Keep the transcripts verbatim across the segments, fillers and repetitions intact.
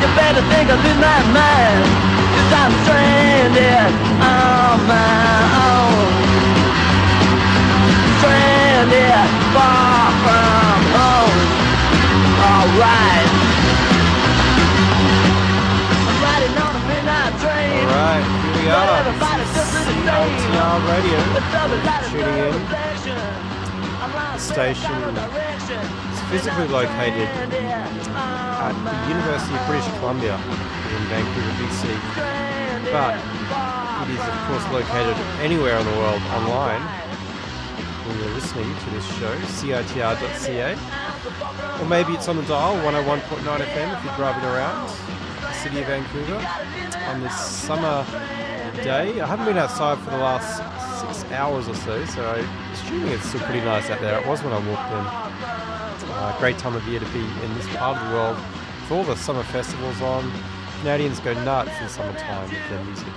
better think I lose my mind, 'cause I'm stranded on my own. Stranded far from home. Alright. I'm riding on a midnight train. Alright, here we are. C I T R Radio. Tuning in. The station is physically located at the University of British Columbia in Vancouver, B C. But it is, of course, located anywhere in the world online when you're listening to this show, C I T R dot C A. Or maybe it's on the dial, one oh one point nine F M if you're driving around the city of Vancouver on this summer day. I haven't been outside for the last six hours or so, so I'm assuming it's still pretty nice out there. It was when I walked in. Uh, great time of year to be in this part of the world with all the summer festivals on. Canadians go nuts in summertime with their music.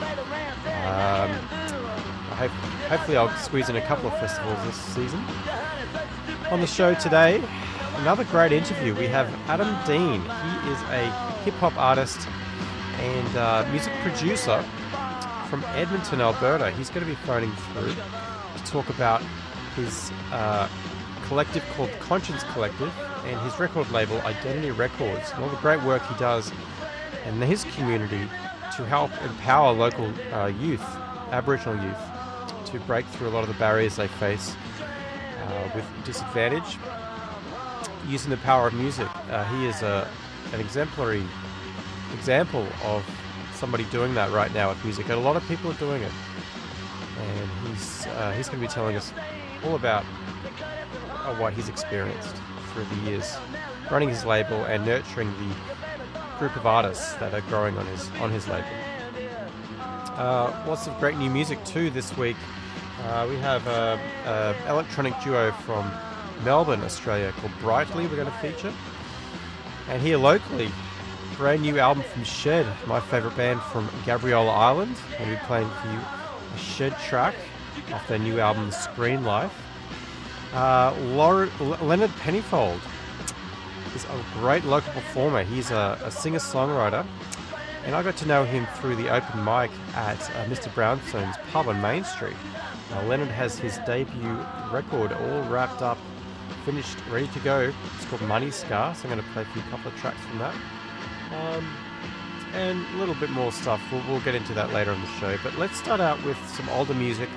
Um, I hope, hopefully I'll squeeze in a couple of festivals this season. On the show today, another great interview. We have Adam Dean. He is a hip-hop artist and uh, music producer from Edmonton, Alberta. He's going to be phoning through to talk about his uh, collective called Conscience Collective and his record label Identity Records and all the great work he does in his community to help empower local uh, youth, Aboriginal youth, to break through a lot of the barriers they face uh, with disadvantage using the power of music. Uh, he is a, an exemplary example of somebody doing that right now with music, and a lot of people are doing it. And he's uh, he's going to be telling us all about uh, what he's experienced through the years running his label and nurturing the group of artists that are growing on his on his label. Uh, lots of great new music too this week. Uh, we have an electronic duo from Melbourne, Australia called Brightly we're going to feature. And here locally, brand new album from Shed, my favourite band from Gabriola Island. I'm going to be playing for you a Shed track off their new album Screen Life. Uh, Laura, Leonard Pennyfold is a great local performer. He's a, a singer-songwriter, and I got to know him through the open mic at uh, Mister Brownstone's pub on Main Street. Uh, Leonard has his debut record all wrapped up, finished, ready to go. It's called Money Scar, so I'm going to play for you a couple of tracks from that. Um, and a little bit more stuff. We'll, we'll get into that later on the show. But let's start out with some older music.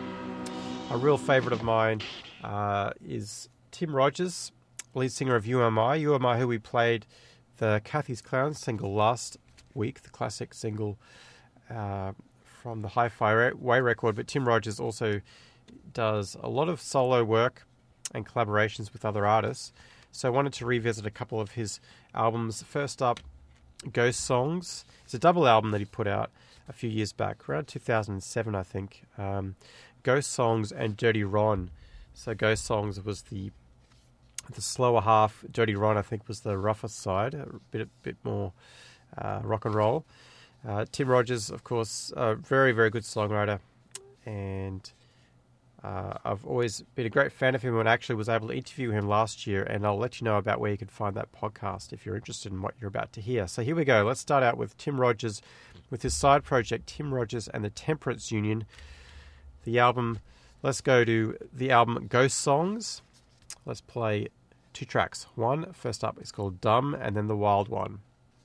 A real favourite of mine uh, is Tim Rogers, lead singer of U M I. U M I, who we played the Kathy's Clowns single last week, the classic single uh, from the Hi-Fi Way record. But Tim Rogers also does a lot of solo work and collaborations with other artists. So I wanted to revisit a couple of his albums. First up, Ghost Songs. It's a double album that he put out a few years back, around two thousand seven, I think. Um, Ghost Songs and Dirty Ron. So Ghost Songs was the the slower half. Dirty Ron, I think, was the rougher side, a bit a bit more uh, rock and roll. Uh, Tim Rogers, of course, a very, very good songwriter, and Uh, I've always been a great fan of him and actually was able to interview him last year, and I'll let you know about where you can find that podcast if you're interested in what you're about to hear. So here we go. Let's start out with Tim Rogers with his side project, Tim Rogers and the Temperance Union. The album, let's go to the album Ghost Songs. Let's play two tracks. One, first up, is called Dumb, and then the Wild One.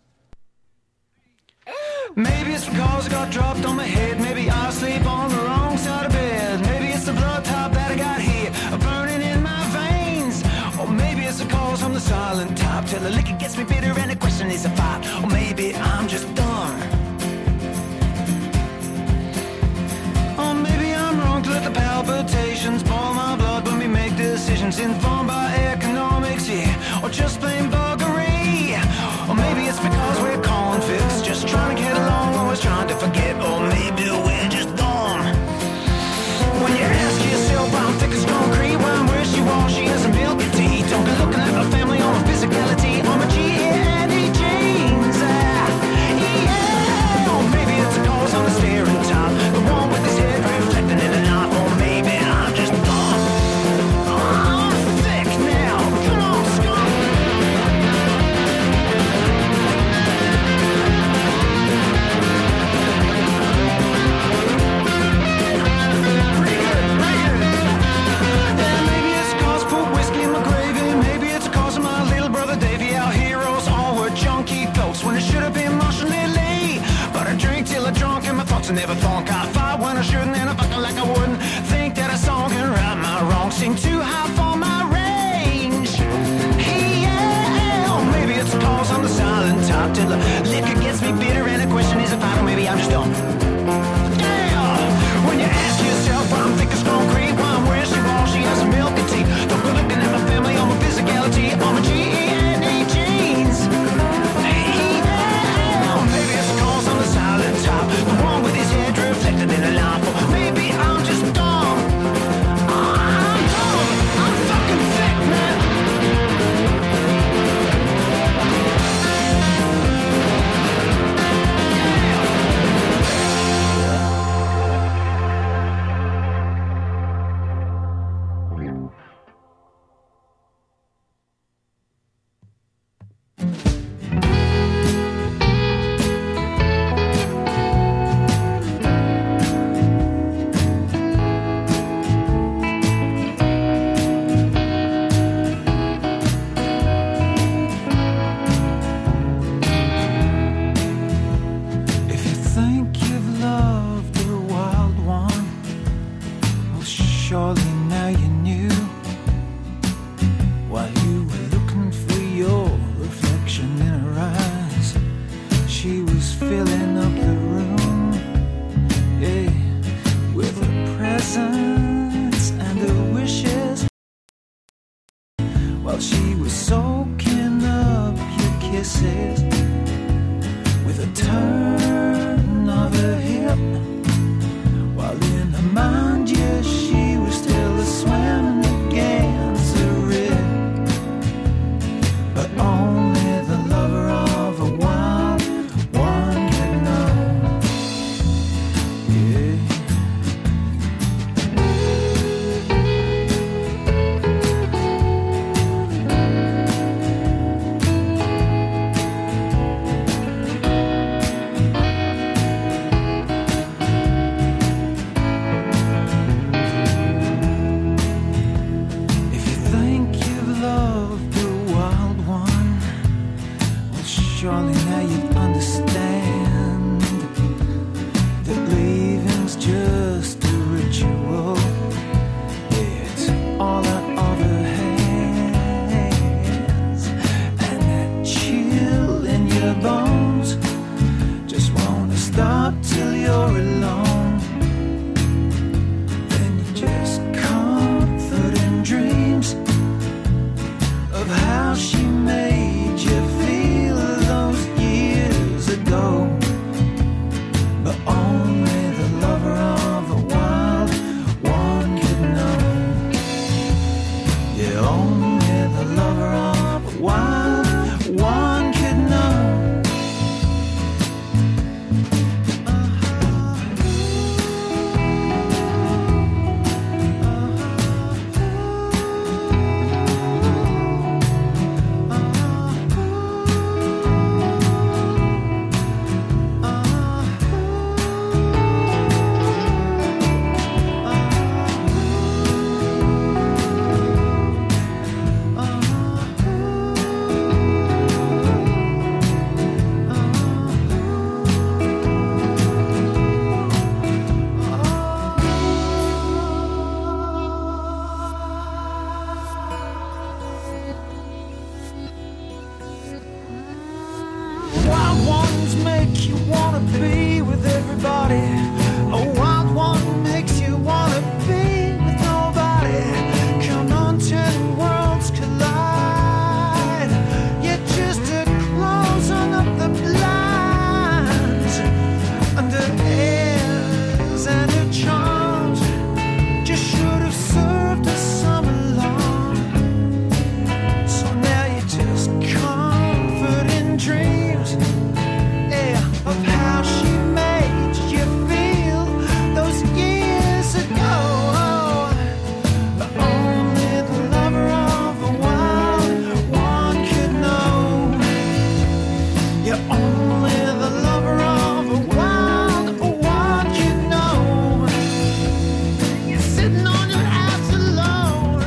Maybe it's because I got dropped on my head. Maybe I sleep on the wrong side of bed. Maybe it's the blood type that I got here, burning in my veins. Or maybe it's the cause I'm the silent type, till the liquor gets me bitter and the question is a fight. Or maybe I'm just dumb. Or maybe I'm wrong to let the palpitations boil my blood when we make decisions informed by economics, yeah. Or just plain buggery. Or maybe it's because we're convicts, just trying to get along, always trying to forget. Or maybe we're just dumb. When you ask yourself, I'm thick as concrete, why I'm wishy-washy as a milk and tea. Don't be looking at my family or my physicality, or my G and E jeans. Ah, yeah. Or maybe it's a cause on the staring top, the one with his head reflecting in the night. Or maybe I'm just dumb. I'm thick now, come on, scum. while she was soaking up your kisses with a turn of her hip, while in her mind, yes, she was still a swimming against the rip. But only the lover of a wild one could know. Yeah. If you think you've loved a wild one, well, surely now you understand that leaving's just a ritual. It's all out of her hands, and that chill in your bones just wanna stop till you're alone. Then you just comfort in dreams of how she made you feel those years ago. But only the lover of a wild one could know. Yeah, only the lover of a wild one could know. Wild ones make you wanna be with everybody. A wild one makes you wanna be with nobody. Come on, ten worlds collide. You're just a closing up the blinds under airs and her charms. Just should have served us some along. So now you just comfort in dreams, yeah, of how she made you feel those years ago. But only the lover of a wild one could know. Yeah, only the lover of a wild one could know. You're sitting on your ass alone.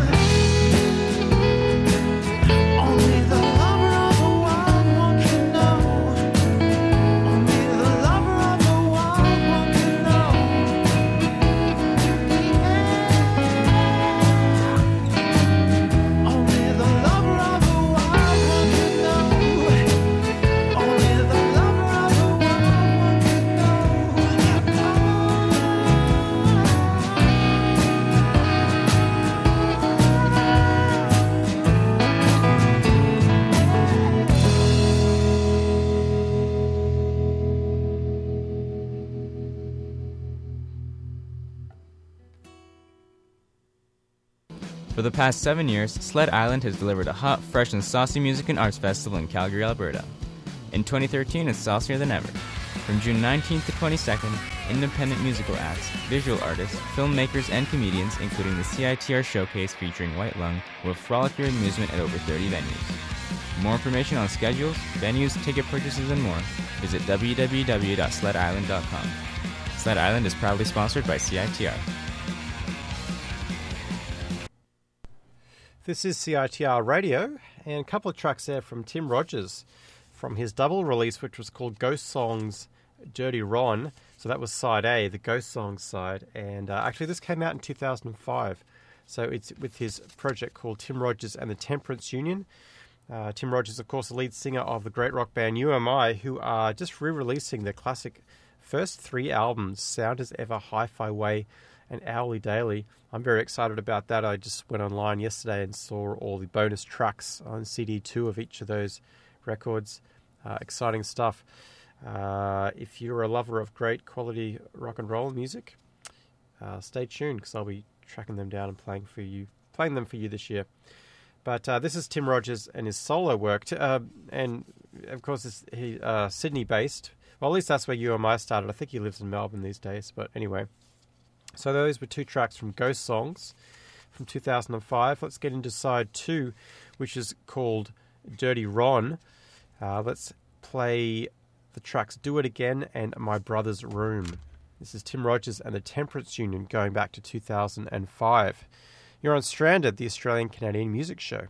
Only the lover of a wild one can know. Only the lover of a wild one can know. Only the lover of a wild one can know. Only the lover of a wild one can For the past seven years, Sled Island has delivered a hot, fresh, and saucy music and arts festival in Calgary, Alberta. In twenty thirteen, it's saucier than ever. From June nineteenth to twenty-second, independent musical acts, visual artists, filmmakers, and comedians, including the C I T R Showcase featuring White Lung, will frolic your amusement at over thirty venues. For more information on schedules, venues, ticket purchases, and more, visit w w w dot sled island dot com. Sled Island is proudly sponsored by C I T R. This is C I T R Radio, and a couple of tracks there from Tim Rogers from his double release, which was called Ghost Songs Dirty Ron. So that was side A, the Ghost Songs side. And uh, actually this came out in two thousand five. So it's with his project called Tim Rogers and the Temperance Union. Uh, Tim Rogers, of course, the lead singer of the great rock band U M I, who are just re-releasing their classic first three albums, Sound as Ever, Hi-Fi Way, and Hourly Daily. I'm very excited about that. I just went online yesterday and saw all the bonus tracks on C D two of each of those records. Uh, exciting stuff. Uh, if you're a lover of great quality rock and roll music, uh, stay tuned because I'll be tracking them down and playing for you, playing them for you this year. But uh, this is Tim Rogers and his solo work, uh, and of course it's he uh, Sydney-based. Well, at least that's where U M I started. I think he lives in Melbourne these days. But anyway, so those were two tracks from Ghost Songs from two thousand five. Let's get into side two, which is called Dirty Ron. Uh, let's play the tracks Do It Again and My Brother's Room. This is Tim Rogers and the Temperance Union going back to two thousand five. You're on Stranded, the Australian-Canadian music show.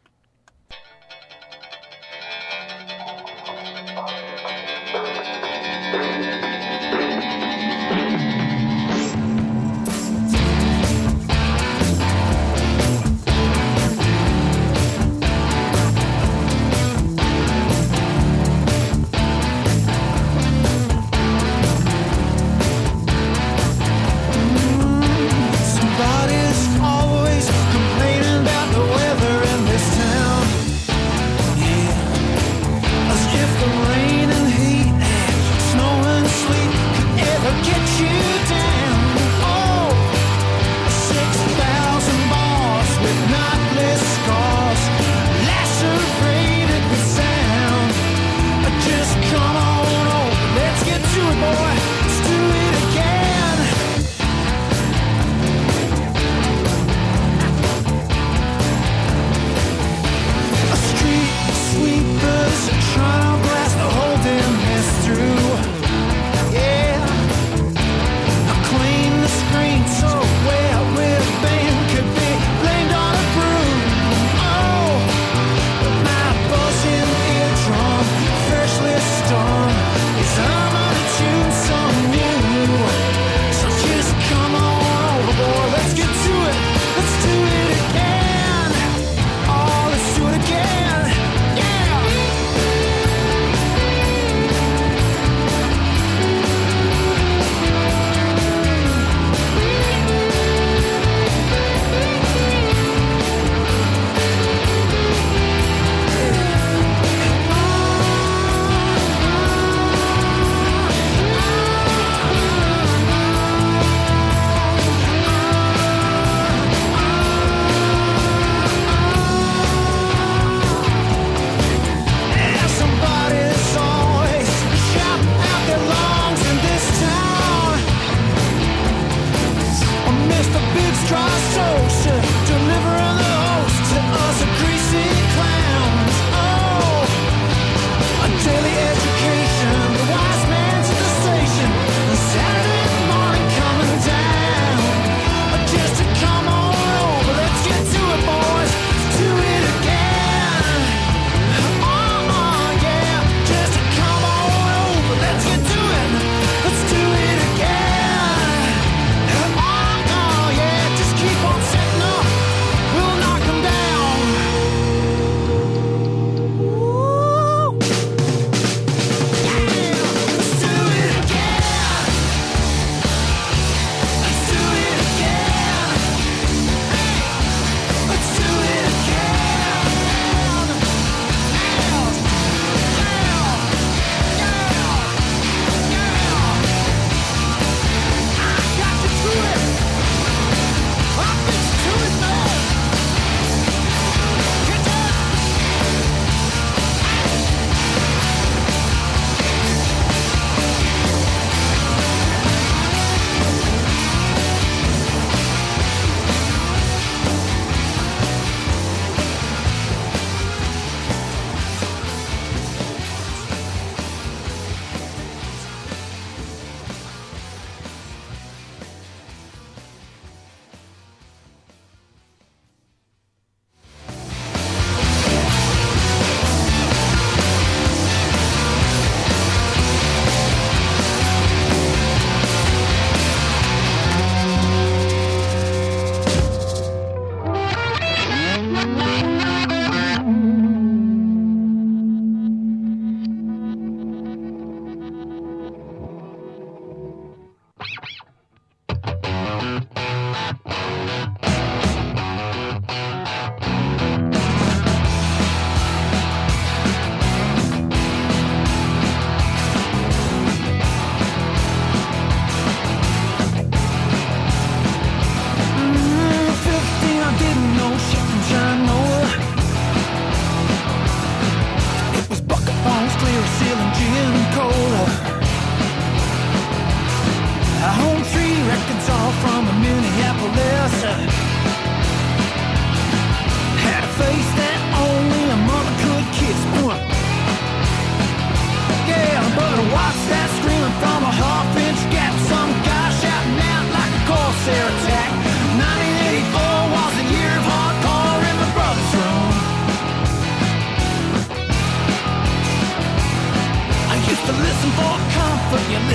Somebody's always complaining about the weather in this town.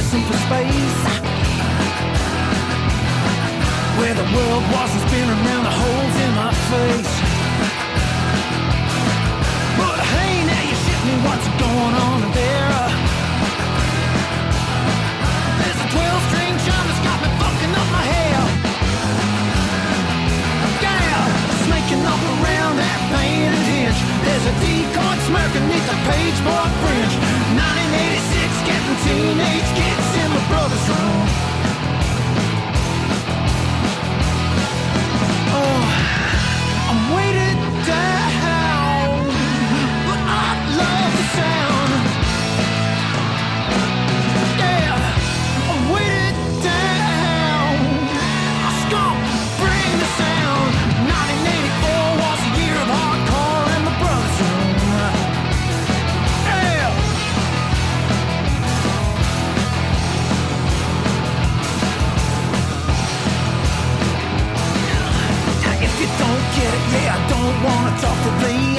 racing for space, where the world wasn't spinning around the holes in my face. But hey, now you shit me, what's going on there? There's a twelve string chime that's got me fucking up my hair. Yeah, snaking up around that painted hinge. There's a decoy smirking beneath the pageboard fringe. nineteen eighty-six, getting teenage kids in my brother's room. Oh, I'm weighted down, but I love the sound. Yeah, I'm weighted down. I skunk, bring the sound. nineteen eighty-four was a year of hardcore in my brother's room. Yeah. If you don't get it, yeah, I don't wanna talk to thee.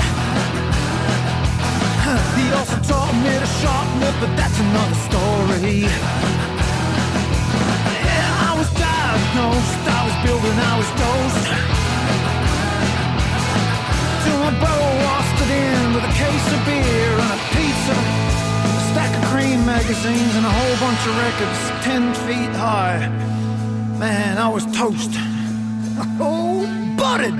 He also taught me to sharpen it, but that's another story. Yeah, I was diagnosed, I was building, I was dosed. Till my bro washed it in with a case of beer and a pizza, a stack of cream magazines and a whole bunch of records, ten feet high. Man, I was toast. Oh, butted.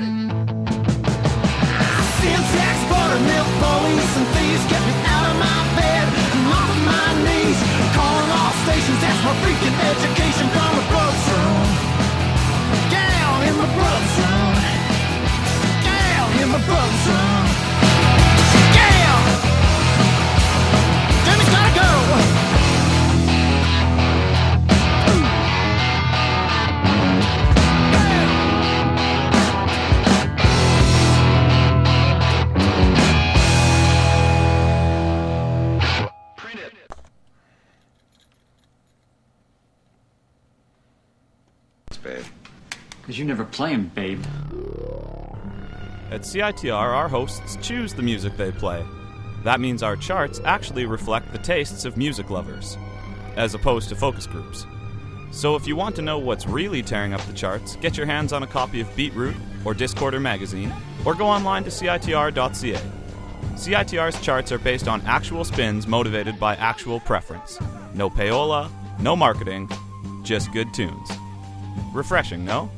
Syntax, buttermilk, police and thieves get me out of my bed and off of my knees. Calling all stations, that's my freaking education from my brother's room. Gal in my brother's room. Gal in my brother's room. Gal! Jimmy's gotta go! Babe. Because you never play 'em, babe. At C I T R, our hosts choose the music they play. That means our charts actually reflect the tastes of music lovers, as opposed to focus groups. So if you want to know what's really tearing up the charts, get your hands on a copy of Beatroot or Discorder magazine, or go online to C I T R dot C A. C I T R's charts are based on actual spins motivated by actual preference. No payola, no marketing, just good tunes. Refreshing, no?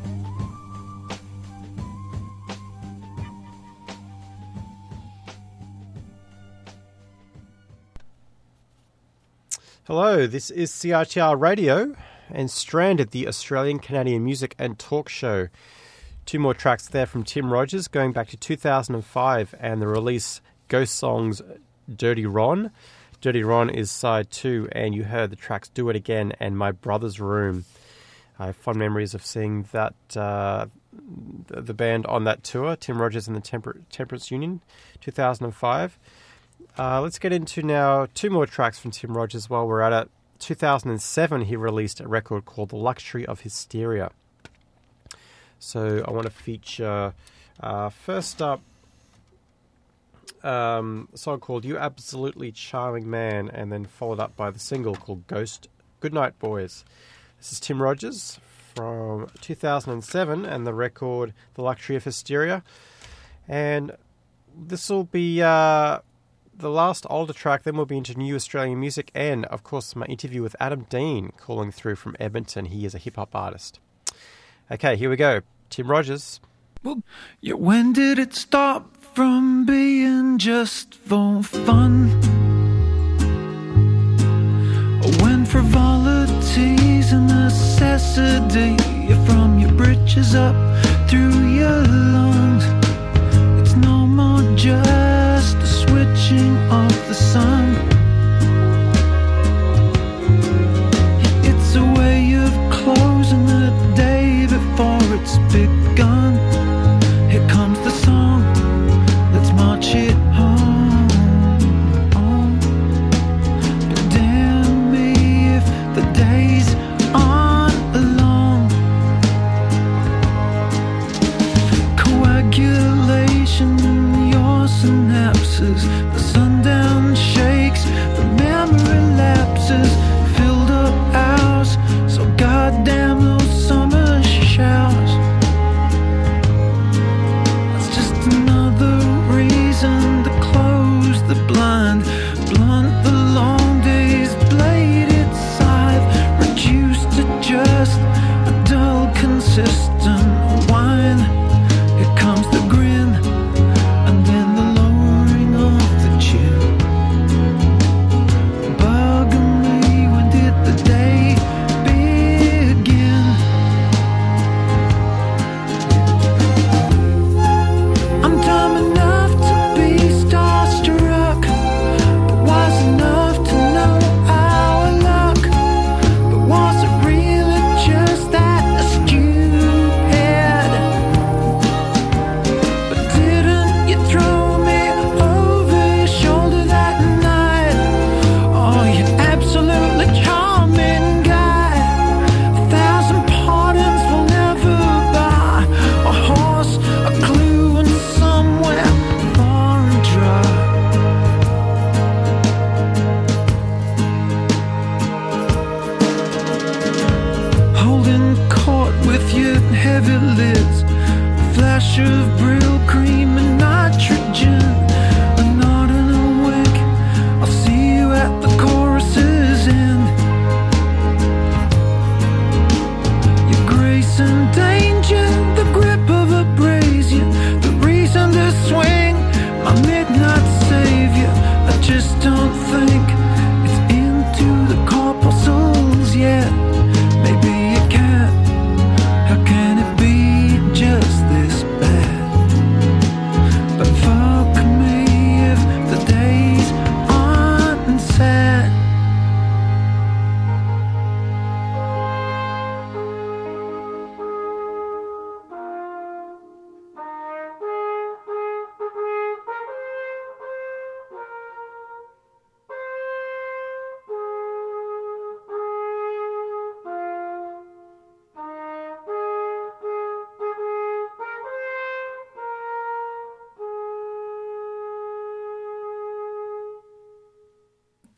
Hello, this is C I T R Radio and Stranded, the Australian Canadian music and talk show. Two more tracks there from Tim Rogers, going back to two thousand five and the release Ghost Songs Dirty Ron. Dirty Ron is side two, and you heard the tracks Do It Again and My Brother's Room. I have fond memories of seeing that uh, the band on that tour, Tim Rogers and the Temper- Temperance Union, two thousand five. Uh, let's get into now two more tracks from Tim Rogers while we're at it. two thousand seven, he released a record called The Luxury of Hysteria. So I want to feature, uh, first up, um, a song called You Absolutely Charming Man, and then followed up by the single called Ghost Goodnight Boys. This is Tim Rogers from two thousand seven and the record The Luxury of Hysteria. And this will be uh, the last older track, then we'll be into new Australian music and, of course, my interview with Adam Dean, calling through from Edmonton. He is a hip-hop artist. Okay, here we go. Tim Rogers. Well, yeah, when did it stop from being just for fun? When frivolity's a necessity, from your britches up through your lungs, it's no more just the switching of the sun. It's a way of closing the day before it's begun. Here comes the song, let's march it home. Oh. But damn me if the days aren't long. Coagulation in your synapses, the sundown shakes, the memory lapses, filled up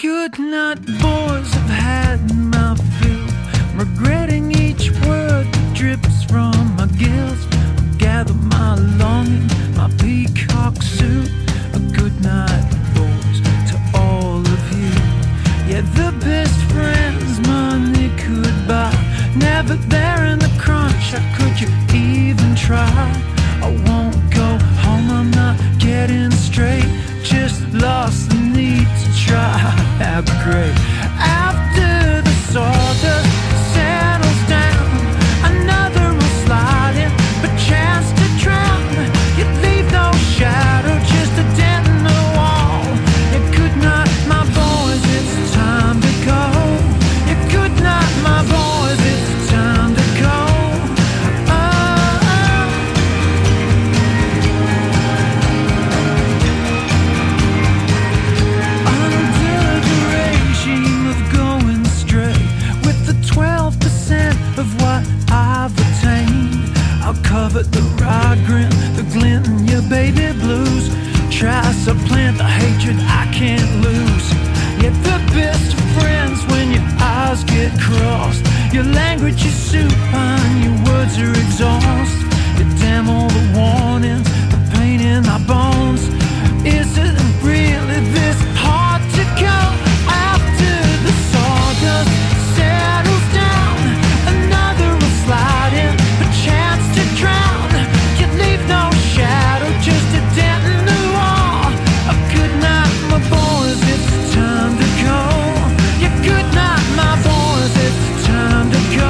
good night, boys, I've had my fill, regretting each word that drips from my gills. I'll gather my longing, my peacock suit. A good night, boys, to all of you. Yeah, the best friends money could buy, never there in the crunch. How could you even try? I won't go home, I'm not getting straight, just lost the need to try. How great. After the sawdust settles down, another will slide in, but chance to drown. You'd leave no shadow, just a dent in the wall. Yeah, good night, my boys, it's time to go. Yeah, good night, my boys, it's time to go. Of what I've attained, I'll covet the ride grin, the glint in your baby blues. Try supplant the hatred I can't lose. Yet the best of friends when your eyes get crossed. Your language is supine, your words are exhaust. You damn all the warnings, the pain in my bones. Is it really this hard to go? After the sawdust settles down, another will slide in, a chance to drown. You leave no shadow, just a dent in the wall. A good night, my boys, it's time to go. Yeah, good night, my boys, it's time to go.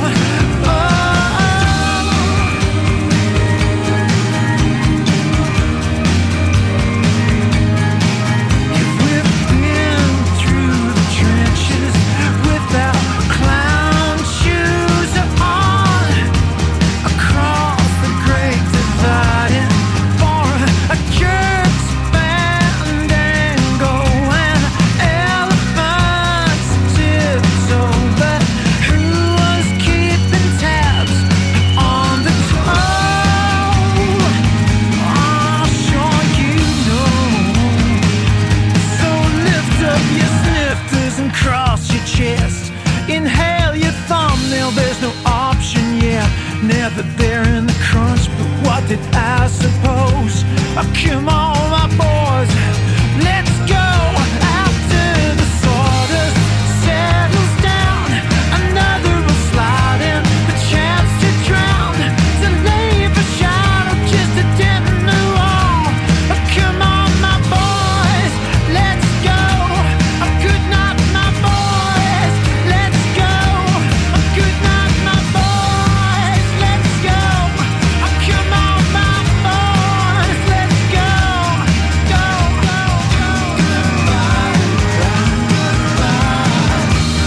Inhale your thumbnail, there's no option yet. Never there in the crunch, but what did I suppose? Oh, come on, my boys, let's go. After the sawdust settles down, another will slide in, a chance to drown, to leave a shadow, just a dent in the wall. Oh, come on, my boys, let's go. Oh, good night, my boys, let's go. Oh, good night, my boys, let's go. Oh, come on, my boys, let's go. Go, go, go. Goodbye, goodbye,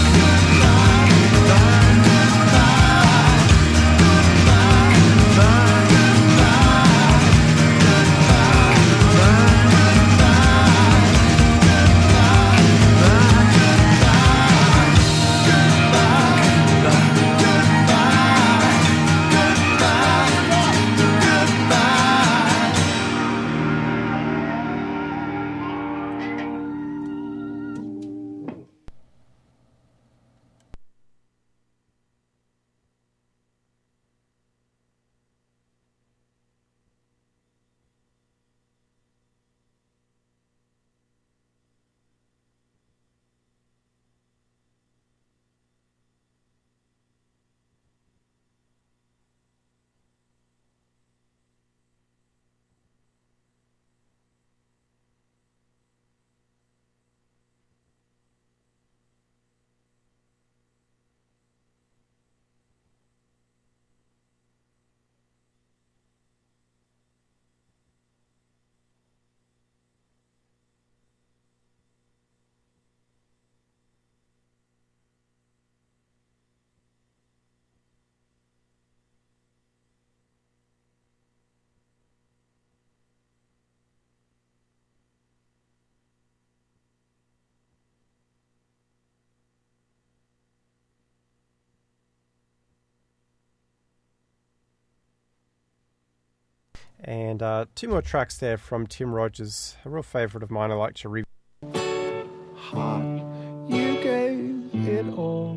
And uh, two more tracks there from Tim Rogers, a real favourite of mine I like to review. heart, you gave it all.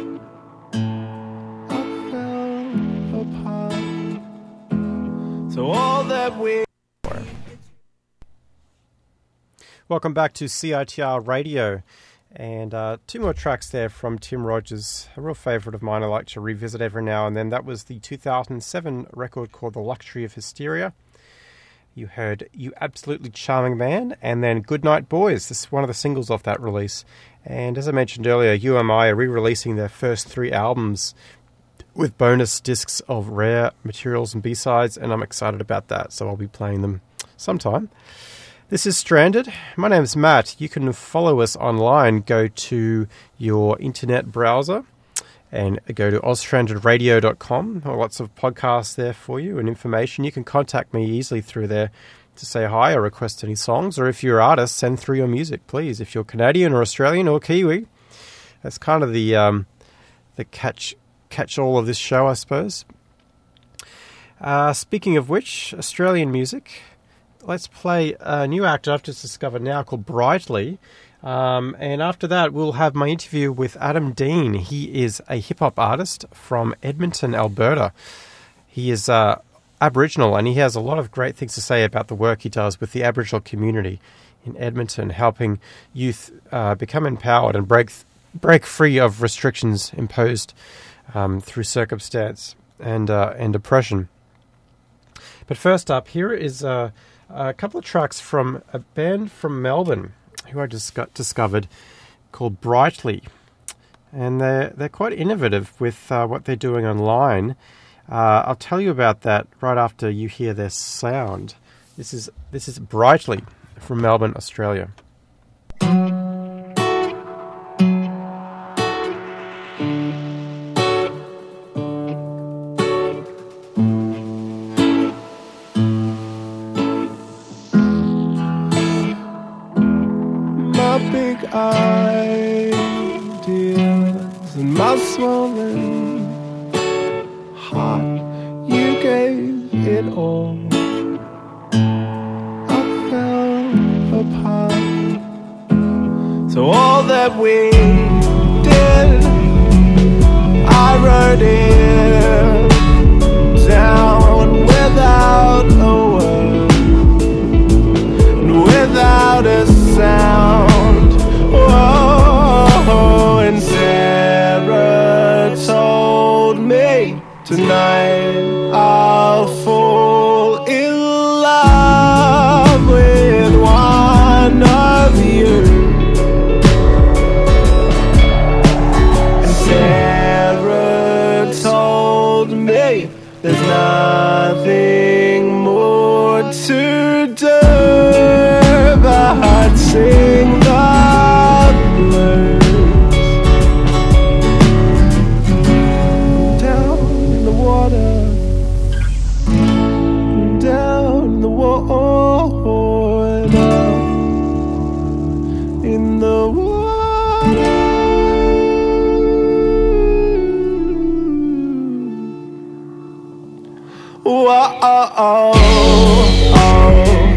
I fell apart. So all that we... Welcome back to C I T R Radio. And uh, two more tracks there from Tim Rogers, a real favourite of mine I like to revisit every now and then. That was the two thousand seven record called The Luxury of Hysteria. You heard You Absolutely Charming Man, and then Goodnight Boys. This is one of the singles off that release. And as I mentioned earlier, U M I are re-releasing their first three albums with bonus discs of rare materials and B-sides, and I'm excited about that, so I'll be playing them sometime. This is Stranded. My name's Matt. You can follow us online. Go to your internet browser and go to oz stranded radio dot com. Lots of podcasts there for you and information. You can contact me easily through there to say hi or request any songs. Or if you're an artist, send through your music, please. If you're Canadian or Australian or Kiwi, that's kind of the um, the catch catch all of this show, I suppose. Uh, speaking of which, Australian music. Let's play a new act I've just discovered now called Brightly. Um, and after that, we'll have my interview with Adam Dean. He is a hip-hop artist from Edmonton, Alberta. He is uh, Aboriginal, and he has a lot of great things to say about the work he does with the Aboriginal community in Edmonton, helping youth uh, become empowered and break break free of restrictions imposed um, through circumstance and, uh, and oppression. But first up, here is... Uh, A couple of tracks from a band from Melbourne who I just got discovered called Brightly. And they're, they're quite innovative with uh, what they're doing online. Uh, I'll tell you about that right after you hear their sound. This is, this is Brightly from Melbourne, Australia. Ideas and my swollen heart, you gave it all. I fell apart. So all that we did, I wrote it down without a word and without a sound. Oh, and Sarah told me tonight I'll fall in love with one of you. And Sarah told me there's nothing more to do but sing the Oh, oh, oh.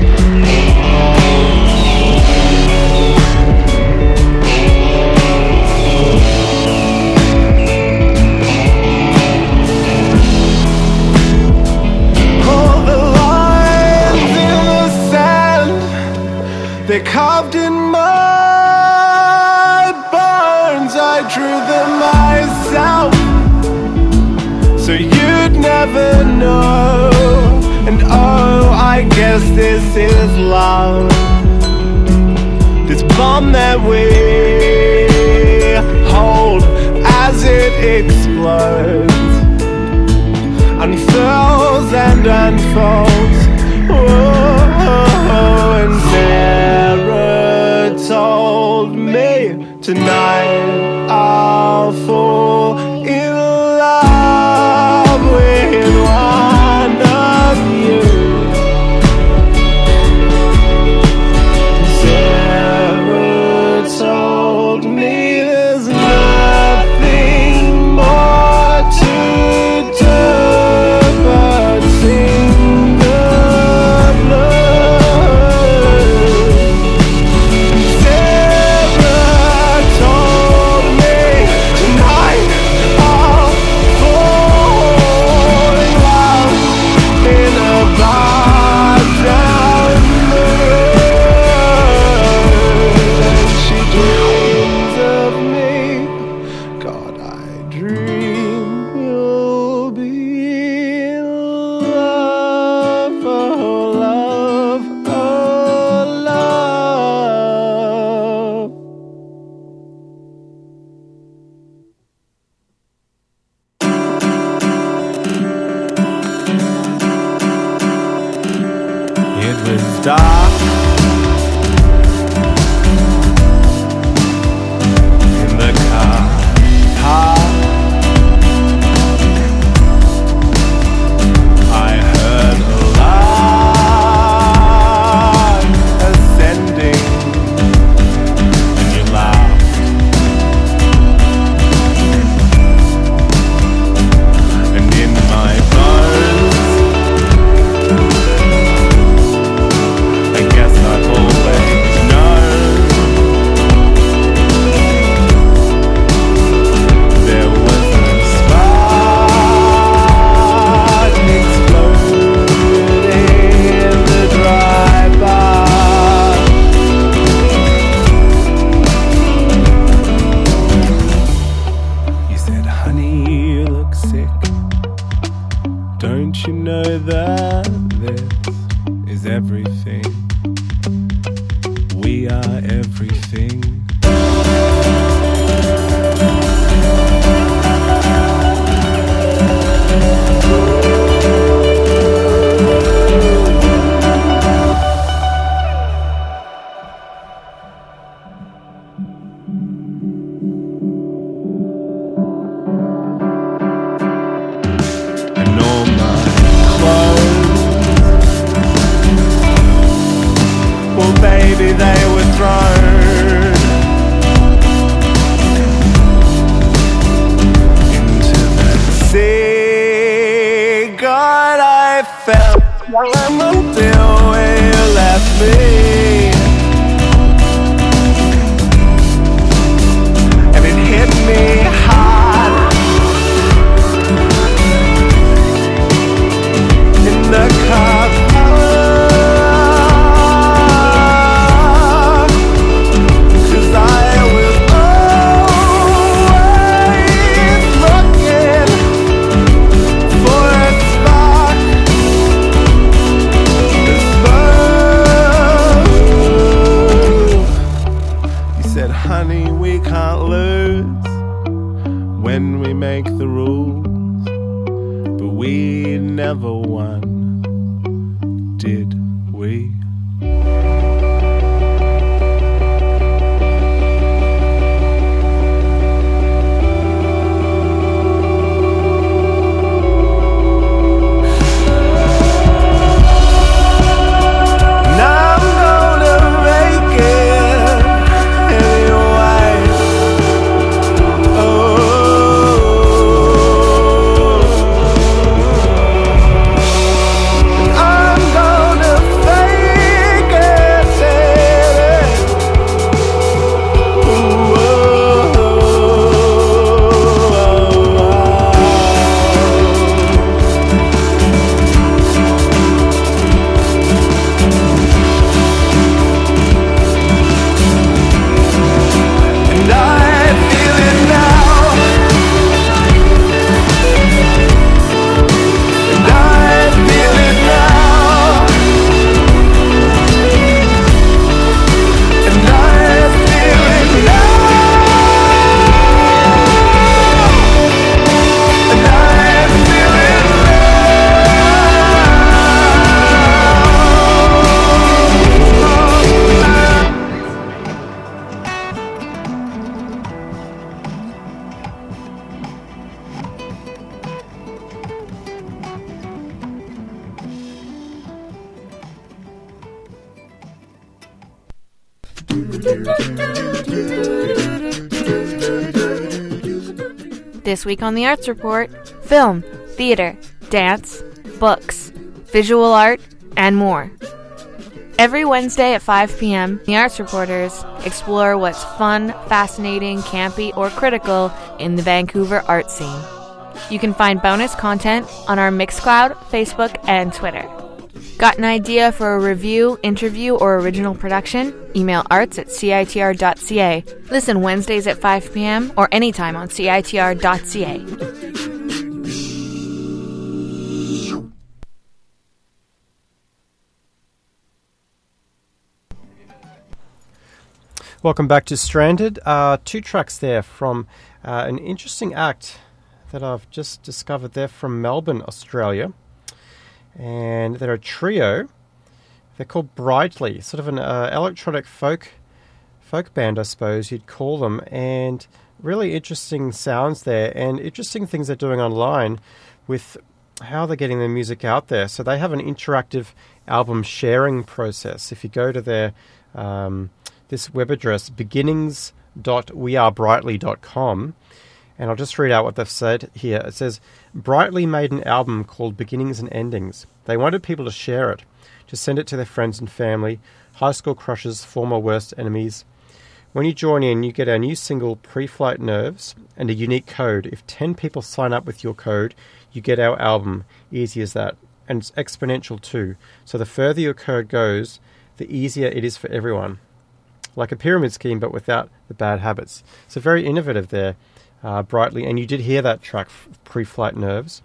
All the lines in the sand, they're carved in mud bones. I drew them myself, so you'd never know. And oh, I guess this is love, this bomb that we hold as it explodes, unfurls and unfolds. Oh, and Sarah told me tonight I'll fall in love with one of you. Sarah told me there's nothing more to do but sing the blues. Sarah we are everything. Baby, they were thrown into that sea. God, I felt until you left me, and it hit me hard in the car. Honey, we can't lose when we make the rules, but we never won, did we? This week on the Arts Report, film, theater, dance, books, visual art, and more. Every Wednesday at five p.m., the Arts Reporters explore what's fun, fascinating, campy, or critical in the Vancouver art scene. You can find bonus content on our Mixcloud, Facebook, and Twitter. Got an idea for a review, interview, or original production? Email arts at C I T R dot C A. Listen Wednesdays at five p.m. or anytime on C I T R dot C A. Welcome back to Stranded. Uh, two tracks there from uh, an interesting act that I've just discovered. They're from Melbourne, Australia. And they're a trio. They're called Brightly, sort of an uh, electronic folk folk band, I suppose you'd call them. And really interesting sounds there, and interesting things they're doing online with how they're getting their music out there. So they have an interactive album sharing process. If you go to their um, this web address, beginnings dot we are brightly dot com, and I'll just read out what they've said here. It says, Brightly made an album called Beginnings and Endings. They wanted people to share it, to send it to their friends and family, high school crushes, former worst enemies. When you join in, you get our new single, Pre-Flight Nerves, and a unique code. If ten people sign up with your code, you get our album. Easy as that. And it's exponential too. So the further your code goes, the easier it is for everyone. Like a pyramid scheme, but without the bad habits. So very innovative there. Uh, Brightly, and you did hear that track, Pre-Flight Nerves.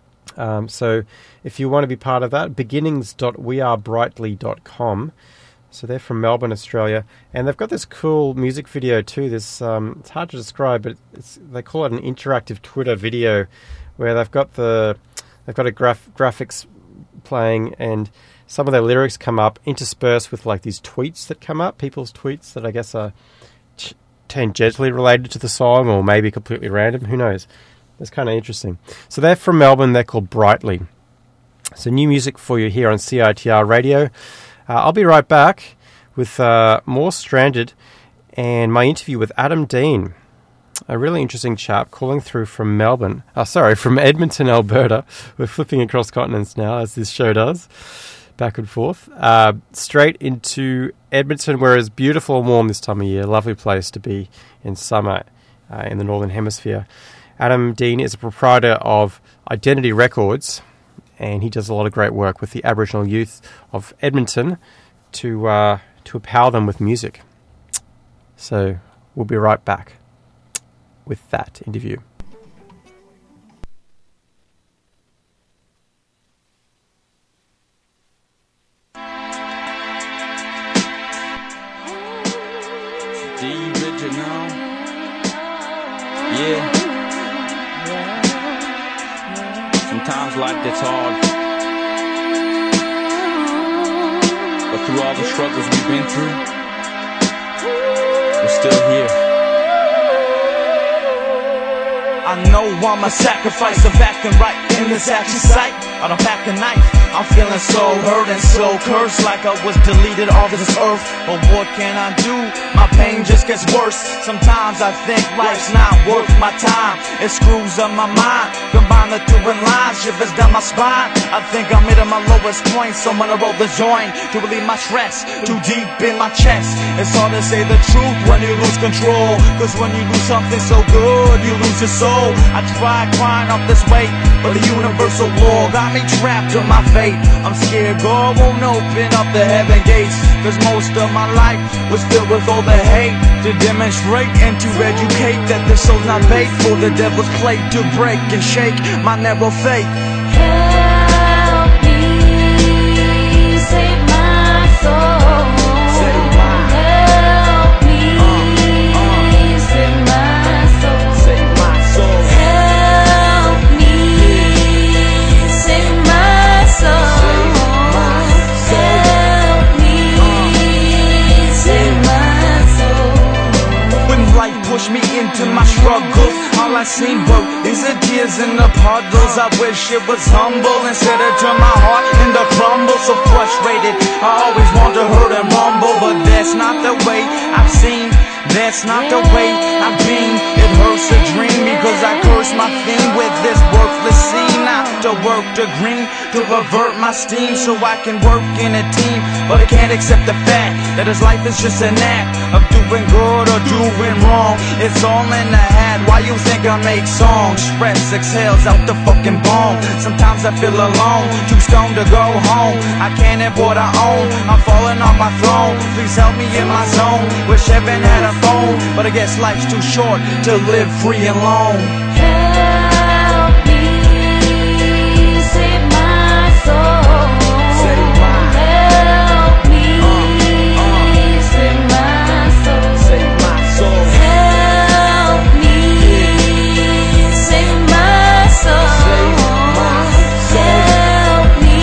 Um, so if you want to be part of that, beginnings dot we are brightly dot com. So they're from Melbourne, Australia, and they've got this cool music video too. This um, it's hard to describe, but it's, they call it an interactive Twitter video, where they've got the they've got a graph, graphics playing, and some of their lyrics come up interspersed with like these tweets that come up, people's tweets that I guess are t- tangentially related to the song, or maybe completely random. Who knows? It's kind of interesting. So they're from Melbourne. They're called Brightly. So new music for you here on C I T R Radio. Uh, I'll be right back with uh, more Stranded and my interview with Adam Dean, a really interesting chap calling through from Melbourne. Oh, sorry, from Edmonton, Alberta. We're flipping across continents now, as this show does, back and forth. Uh, straight into Edmonton, where it's beautiful and warm this time of year. Lovely place to be in summer uh, in the Northern Hemisphere. Adam Dean is a proprietor of Identity Records, and he does a lot of great work with the Aboriginal youth of Edmonton to uh, to empower them with music. So we'll be right back with that interview. The original, yeah. Sometimes life gets hard, but through all the struggles we've been through, we're still here. I know I'm a sacrifice of acting right in this action sight. I don't pack a knife. I'm feeling so hurt and so cursed, like I was deleted off this earth. But what can I do? My pain just gets worse. Sometimes I think life's not worth my time. It screws up my mind. Combine the two in lines, shivers down my spine. I think I'm hitting my lowest point, so I'm gonna roll the joint to relieve my stress. Too deep in my chest. It's hard to say the truth when you lose control, cause when you lose something so good, you lose your soul. I tried crying off this weight, but the universal law got me trapped in my fate. I'm scared God won't open up the heaven gates, cause most of my life was filled with all the hate. To demonstrate and to educate that the soul's not bait for the devil's plate, to break and shake my narrow faith. Help me, save my soul. Save my, Help me, uh, uh, save my soul. save my soul. Help me, save my soul. Help me, save my soul. When life pushed me into my struggles, all I seen were these are tears in the puddles. I wish it was humble instead of turn my heart into crumble. So frustrated, I always want to hurt and rumble, but that's not the way I've seen. That's not the way I've been. It hurts to dream because I curse my theme with this worthless scene. Not to work the green, to avert my steam so I can work in a team. But I can't accept the fact that this life is just an act of doing good or doing wrong. It's all in the head. Why you think I make songs? Stress exhales out the fucking bone. Sometimes I feel alone, too stoned to go home. I can't have what I own, I'm falling off my throne. Please help me in my zone. Wish heaven had a phone, but I guess life's too short to live free and alone. Help me, save my soul. Save my, Help me, uh, uh, save my soul. save my soul. Help me, save my soul. Save my soul. Help me,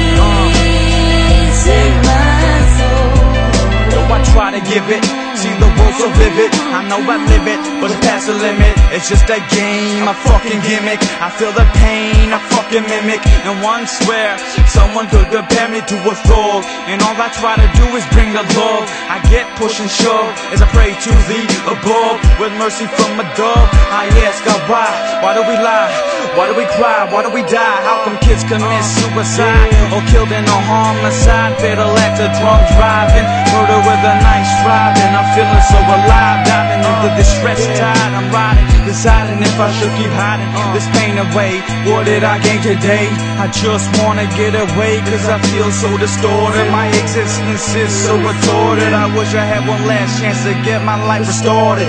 save my soul. Though I try to give it, see the world so vivid. I know I live it, but it's past the limit. It's just a game, a fucking gimmick. I feel the pain, I fucking mimic. And one swear, someone could compare me to a thug. And all I try to do is bring the love. I get pushed and shoved as I pray to the above. With mercy from a dove, I ask God why. Why do we lie? Why do we cry? Why do we die? How come kids commit suicide? Or killed in a homicide? Fatal act of drunk driving, murder with a nice driving. I'm feeling so alive, diving into this stress tide. I'm riding, deciding if I should keep hiding this pain away. What did I gain today? I just wanna get away, cause I feel so distorted. My existence is so retorted. I wish I had one last chance to get my life restored.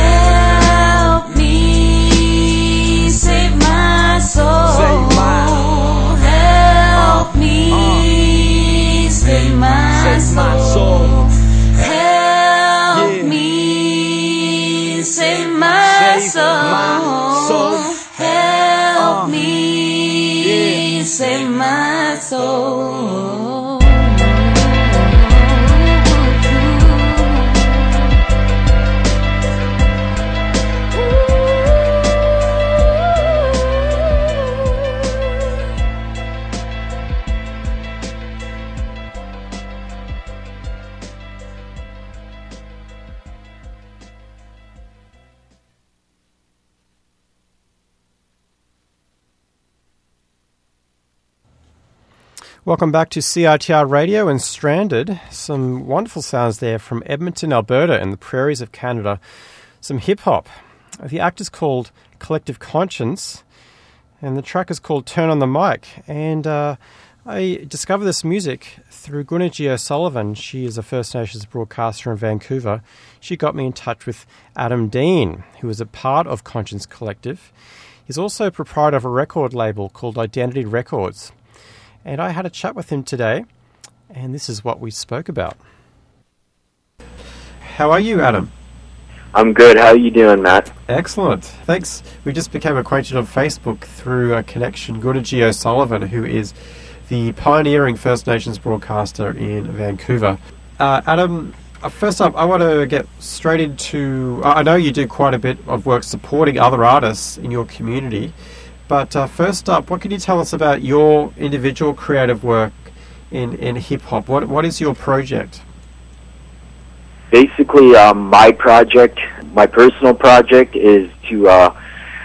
Help me, save my soul. Save my, Help me, uh, save my save my soul. soul. soul. Welcome back to C I T R Radio and Stranded. Some wonderful sounds there from Edmonton, Alberta and the prairies of Canada. Some hip-hop. The act is called Collective Conscience and the track is called Turn on the Mic. And uh, I discovered this music through Gunaji O'Sullivan. She is a First Nations broadcaster in Vancouver. She got me in touch with Adam Dean, who is a part of Conscience Collective. He's also a proprietor of a record label called Identity Records. And I had a chat with him today, and this is what we spoke about. How are you, Adam? I'm good. How are you doing, Matt? Excellent. Thanks. We just became acquainted on Facebook through a connection, Gunaji O'Sullivan, who is the pioneering First Nations broadcaster in Vancouver. Uh, Adam, uh, first up, I want to get straight into... I know you do quite a bit of work supporting other artists in your community. But uh, first up, what can you tell us about your individual creative work in, in hip-hop? What What is your project? Basically, um, my project, my personal project, is to uh,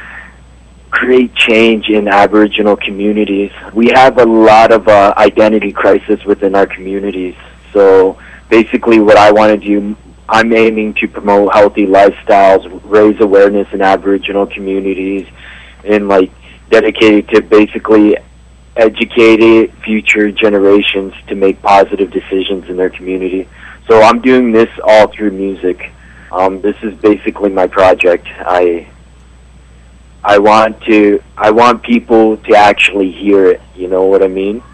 create change in Aboriginal communities. We have a lot of uh, identity crisis within our communities. So basically what I want to do, I'm aiming to promote healthy lifestyles, raise awareness in Aboriginal communities, and like dedicated to basically educated future generations to make positive decisions in their community. So I'm doing this all through music. Um, this is basically my project. I I want to I want people to actually hear it. You know what I mean?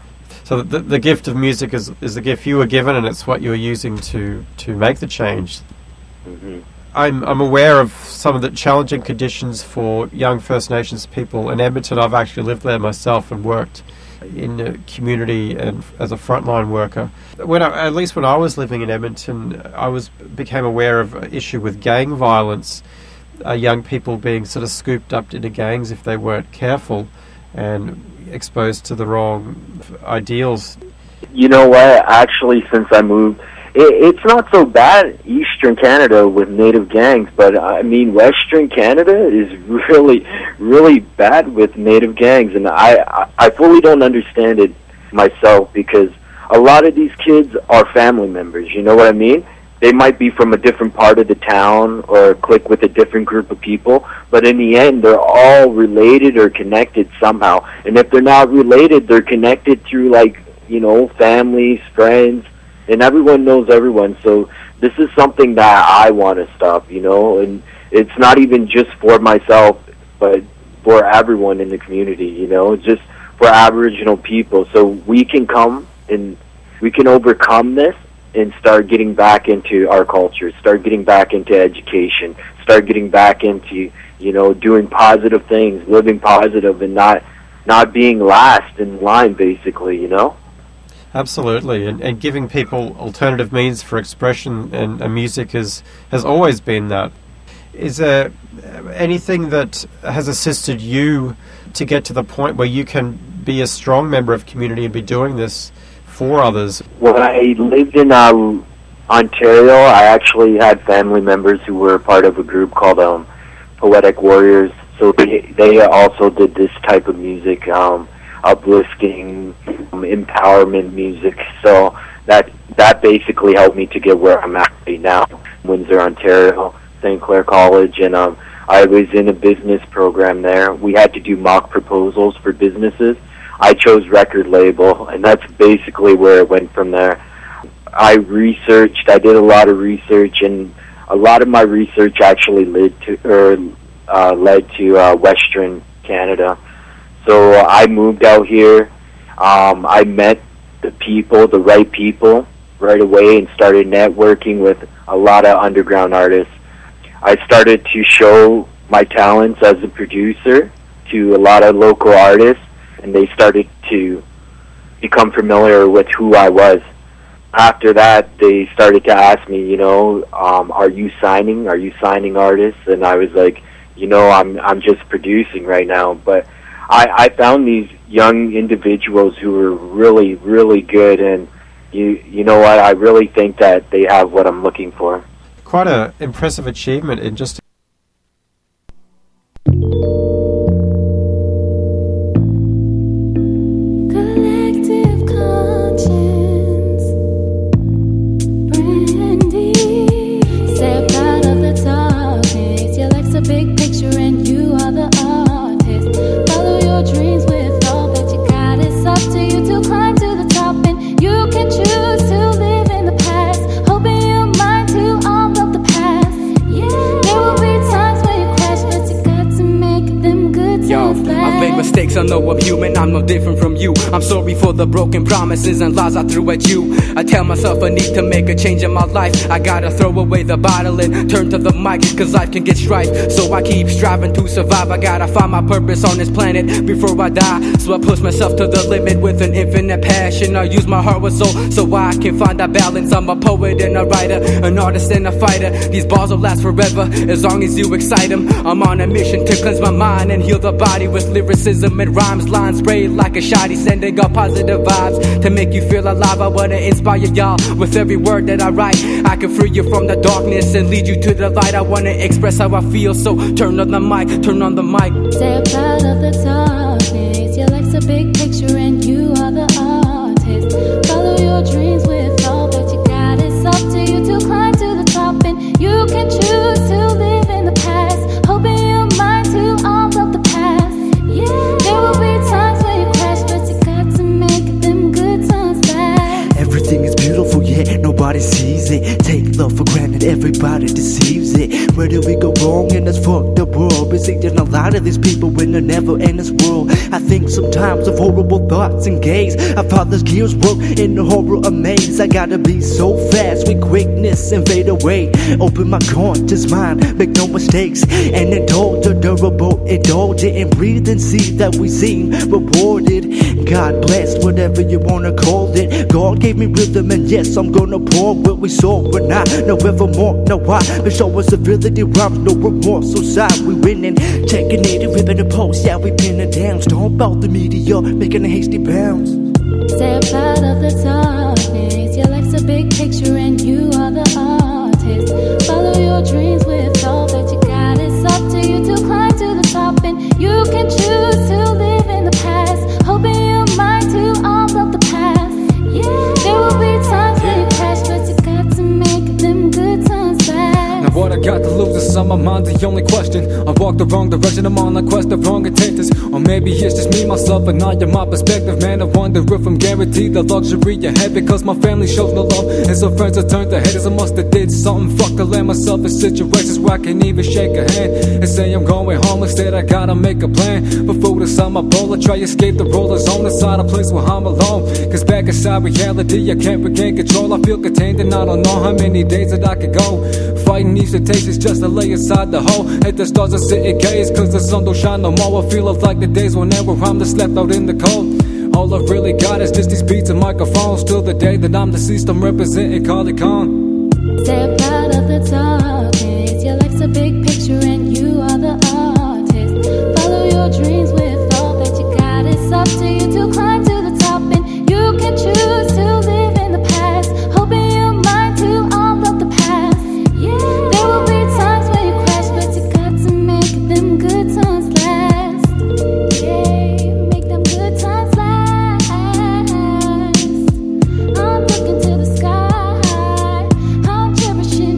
So the the gift of music is is the gift you were given, and it's what you're using to to make the change. Mm-hmm. I'm I'm aware of some of the challenging conditions for young First Nations people in Edmonton. I've actually lived there myself and worked in the community and as a frontline worker. When I, at least when I was living in Edmonton, I was became aware of an issue with gang violence, uh, young people being sort of scooped up into gangs if they weren't careful and exposed to the wrong ideals. You know what? Actually, since I moved, it, it's not so bad Eastern Canada with Native gangs, but I mean Western Canada is really, really bad with Native gangs, and I, I fully don't understand it myself because a lot of these kids are family members, you know what I mean? They might be from a different part of the town or click with a different group of people, but in the end, they're all related or connected somehow. And if they're not related, they're connected through, like, you know, families, friends, and everyone knows everyone. So this is something that I want to stop, you know, and it's not even just for myself, but for everyone in the community, you know, just for Aboriginal people. So we can come and we can overcome this and start getting back into our culture, start getting back into education, start getting back into, you know, doing positive things, living positive and not not being last in line, basically, you know? Absolutely, and, and giving people alternative means for expression and, and music has, has always been that. Is there anything that has assisted you to get to the point where you can be a strong member of community and be doing this for others? When I lived in uh, Ontario, I actually had family members who were part of a group called um, Poetic Warriors, so they, they also did this type of music, um, uplifting, um, empowerment music. So that that basically helped me to get where I'm at right now, Windsor, Ontario, Saint Clair College, and um, I was in a business program there. We had to do mock proposals for businesses. I chose record label, and that's basically where it went from there. I researched, I did a lot of research, and a lot of my research actually led to, or, uh, led to uh, Western Canada. So uh, I moved out here. Um, I met the people, the right people, right away and started networking with a lot of underground artists. I started to show my talents as a producer to a lot of local artists, and they started to become familiar with who I was. After that, they started to ask me, you know, um, are you signing? Are you signing artists? And I was like, you know, I'm I'm just producing right now. But I, I found these young individuals who were really, really good, and you you know what? I really think that they have what I'm looking for. Quite an impressive achievement in just. Mistakes, I know I'm human, I'm no different from you. I'm sorry for the broken promises and lies I threw at you. I tell myself I need to make a change in my life. I gotta throw away the bottle and turn to the mic, cause life can get strife. So I keep striving to survive. I gotta find my purpose on this planet before I die. So I push myself to the limit with an infinite passion. I use my heart with soul so I can find that balance. I'm a poet and a writer, an artist and a fighter. These bars will last forever as long as you excite them. I'm on a mission to cleanse my mind and heal the body with lyricism and rhymes, lines sprayed like a shotty, sending out positive vibes to make you feel alive. I wanna inspire y'all with every word that I write. I can free you from the darkness and lead you to the light. I wanna express how I feel, so turn on the mic, turn on the mic. Stay proud of the darkness. Your life's a big picture and you are the artist. Follow your dreams with all that you got. It's up to you to climb to the top, and you can choose to live in the past. Open your mind to all of the past. There will be times when you crash, but you got to make them good times last. Everything is beautiful, yet nobody sees it. Take love for granted, everybody deceives it. Where do we go wrong in this fucked up world? Been seeing a lot of these people in a never-ending world. I think sometimes of horrible thoughts and gaze. I thought this gears work in the horror of maze. I gotta be so fast with quickness and fade away. Open my conscious mind, make no mistakes, and indulge a durable, indulge it and breathe and see that we seem rewarded. God bless, whatever you wanna call it. God gave me rhythm, and yes, I'm gonna pour what we saw. We're not, no evermore, no why. But show us civility, rhymes, no remorse. So side, we winning. Checking it, ripping the post, yeah, we pin it down. Stomp out the media, making a hasty bounce. Stay proud of the darkness. Your life's a big picture and you are the artist. Follow your dreams with all that you got. It's up to you to climb to the top, and you can choose to live in the past. Open your mind to all of the past. Yeah, there will be times when you crash, but you got to make them good times last. Now what I got to lose is on my mind, the only question. I walked the wrong direction, I'm on a quest of wrong intentions. Or maybe it's just me, myself, and not in my perspective. Man, I wonder if I'm guaranteed the luxury you had, because my family shows no love, and some friends have turned their heads. I must have did something fucked to land myself in situations where I can't even shake a hand and say I'm going home. Instead I gotta make a plan. But food is on my bowl, I try to escape the roller zone inside a place where I'm alone. Cause back inside reality I can't regain control. I feel contained and I don't know how many days that I could go fighting these temptations just to lay inside the hole. Hate the stars and sit and gaze, cause the sun don't shine no more. I feel like the days whenever I'm just left out in the cold. All I've really got is just these beats and microphones. Till the day that I'm deceased, I'm representing Carly Khan. Stay proud of the darkness. Your life's a big picture and you are the artist. Follow your dreams with all that you got. It's up to you to climb to the top, and you can choose to live in the past. Open your mind to all of the past. Yeah, there will be times when you crash, but you got to make them good times last. Yeah, make them good times last. I'm looking to the sky, I'm cherishing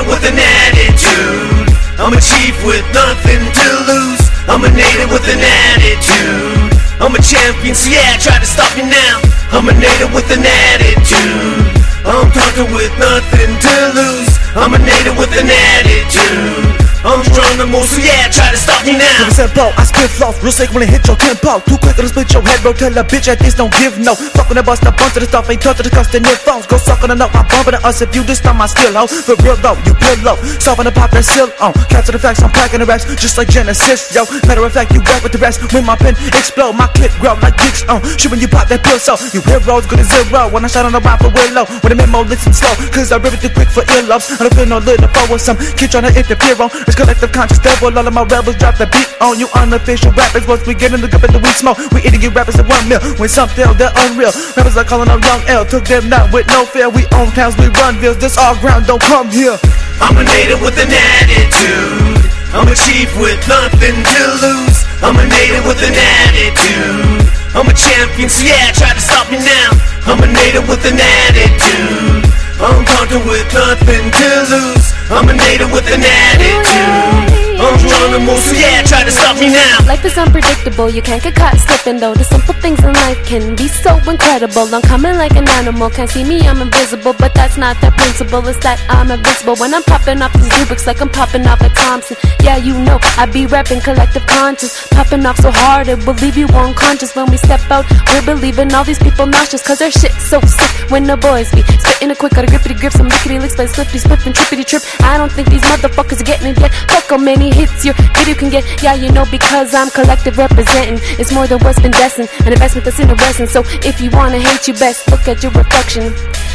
native with an attitude. I'm a chief with nothing to lose. I'm a native with an attitude. I'm a champion, so yeah, try to stop me now. I'm a native with an attitude. I'm talking with nothing to lose. I'm a native with an attitude. I'm strong the most, so yeah, try to stop me now. Never said bro, I spit flow, real sick when I hit your tempo. Too quick to split your head, bro, tell a bitch at this don't give no. Fuck when I bust a bunch of the stuff, ain't touch the custom phones. Go suck on the note, I'm bumping to us if you just on my skill, ho. For real though, you pillow, solving the pop that's still on. Capture the facts, I'm packing the raps, just like Genesis, yo. Matter of fact, you rap with the rest, when my pen explode, my clip grow like dicks on. Shit when you pop that pill, so you heroes good as zero. When I shot on the rhyme for Willow, when the memo listen slow, cause I rip it too quick for earlobes. I don't feel no little foe with some kid trying to interfere on. It's collective conscious. All of my rebels drop the beat on you unofficial rappers. Once we get in the grip of the weed smoke, we eating you rappers at one meal. When some tell they're unreal, rappers are calling out young L. Took them not with no fear. We own towns, we run bills. This all ground, don't come here. I'm a native with an attitude. I'm a chief with nothing to lose. I'm a native with an attitude. I'm a champion, so yeah, try to stop me now. I'm a native with an attitude. I'm talking with nothing to lose. I'm a native with an attitude. I'm strong and move, so yeah, try to stop me now. Life is unpredictable, you can't get caught slipping though. The simple things in life can be so incredible. I'm coming like an animal, can't see me, I'm invisible. But that's not the principle, it's that I'm invincible. When I'm popping off these rubrics like I'm popping off a Thompson. Yeah, you know, I be repping collective conscience. Popping off so hard, it will leave you unconscious. When we step out, we're believing all these people nauseous. Cause their shit so sick when the boys be spitting a quick, got a grippity grip, some lickety licks, play slippity spliff and trippity trip. I don't think these motherfuckers are getting it yet. Fuck how many hits your video can get. Yeah, you know, because I'm collective representing. It's more than what's been destined, an investment that's interesting. So if you wanna hate, you best look at your reflection.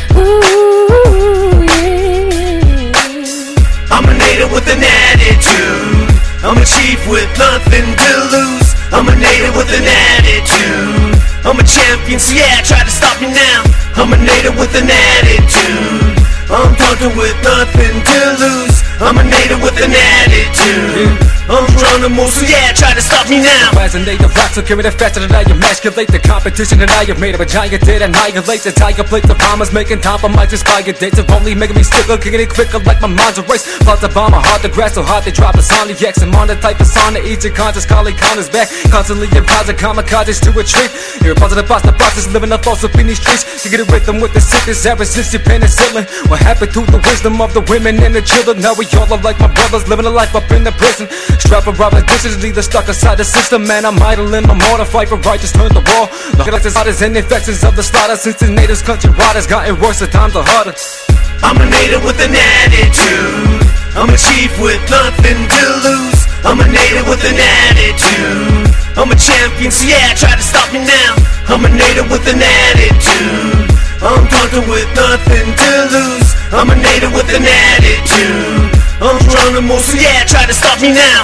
Ooh, yeah. I'm a native with an attitude. I'm a chief with nothing to lose. I'm a native with an attitude. I'm a champion, so yeah, try to stop me now. I'm a native with an attitude. I'm talking with nothing to lose. I'm a native with an attitude. I'm strong and move, so yeah, try to stop me now. Resonate the rap, so carry the faster than I emasculate the competition, and I have made of a giant did annihilate the tiger plate. The bombers making compromises by your dates of only making me sticker, kicking it quicker like my mind's a race. Plus the bomber hard to grasp, so hard they drop us on the X. I'm on the type of song that eats your conscious, calling counters back. Constantly imposing kamikazes to a tree. You're a positive boss, the process, living up also in these streets. You get it with them with the sickness ever since your penicillin. What happened to the wisdom of the women and the children? Now we all are like my brothers, living a life up in the prison. Strap around like dishes, either stuck inside the system. Man, I'm idling, I'm on a fight for righteous, turn the war. Look like the slaughter and infections of the slaughter. Since the natives country riders gotten worse, the times are harder. I'm a native with an attitude. I'm a chief with nothing to lose. I'm a native with an attitude. I'm a champion, so yeah, try to stop me now. I'm a native with an attitude. I'm talking with nothing to lose. I'm a native with an attitude. I'm strong and move, so yeah, try to stop me now.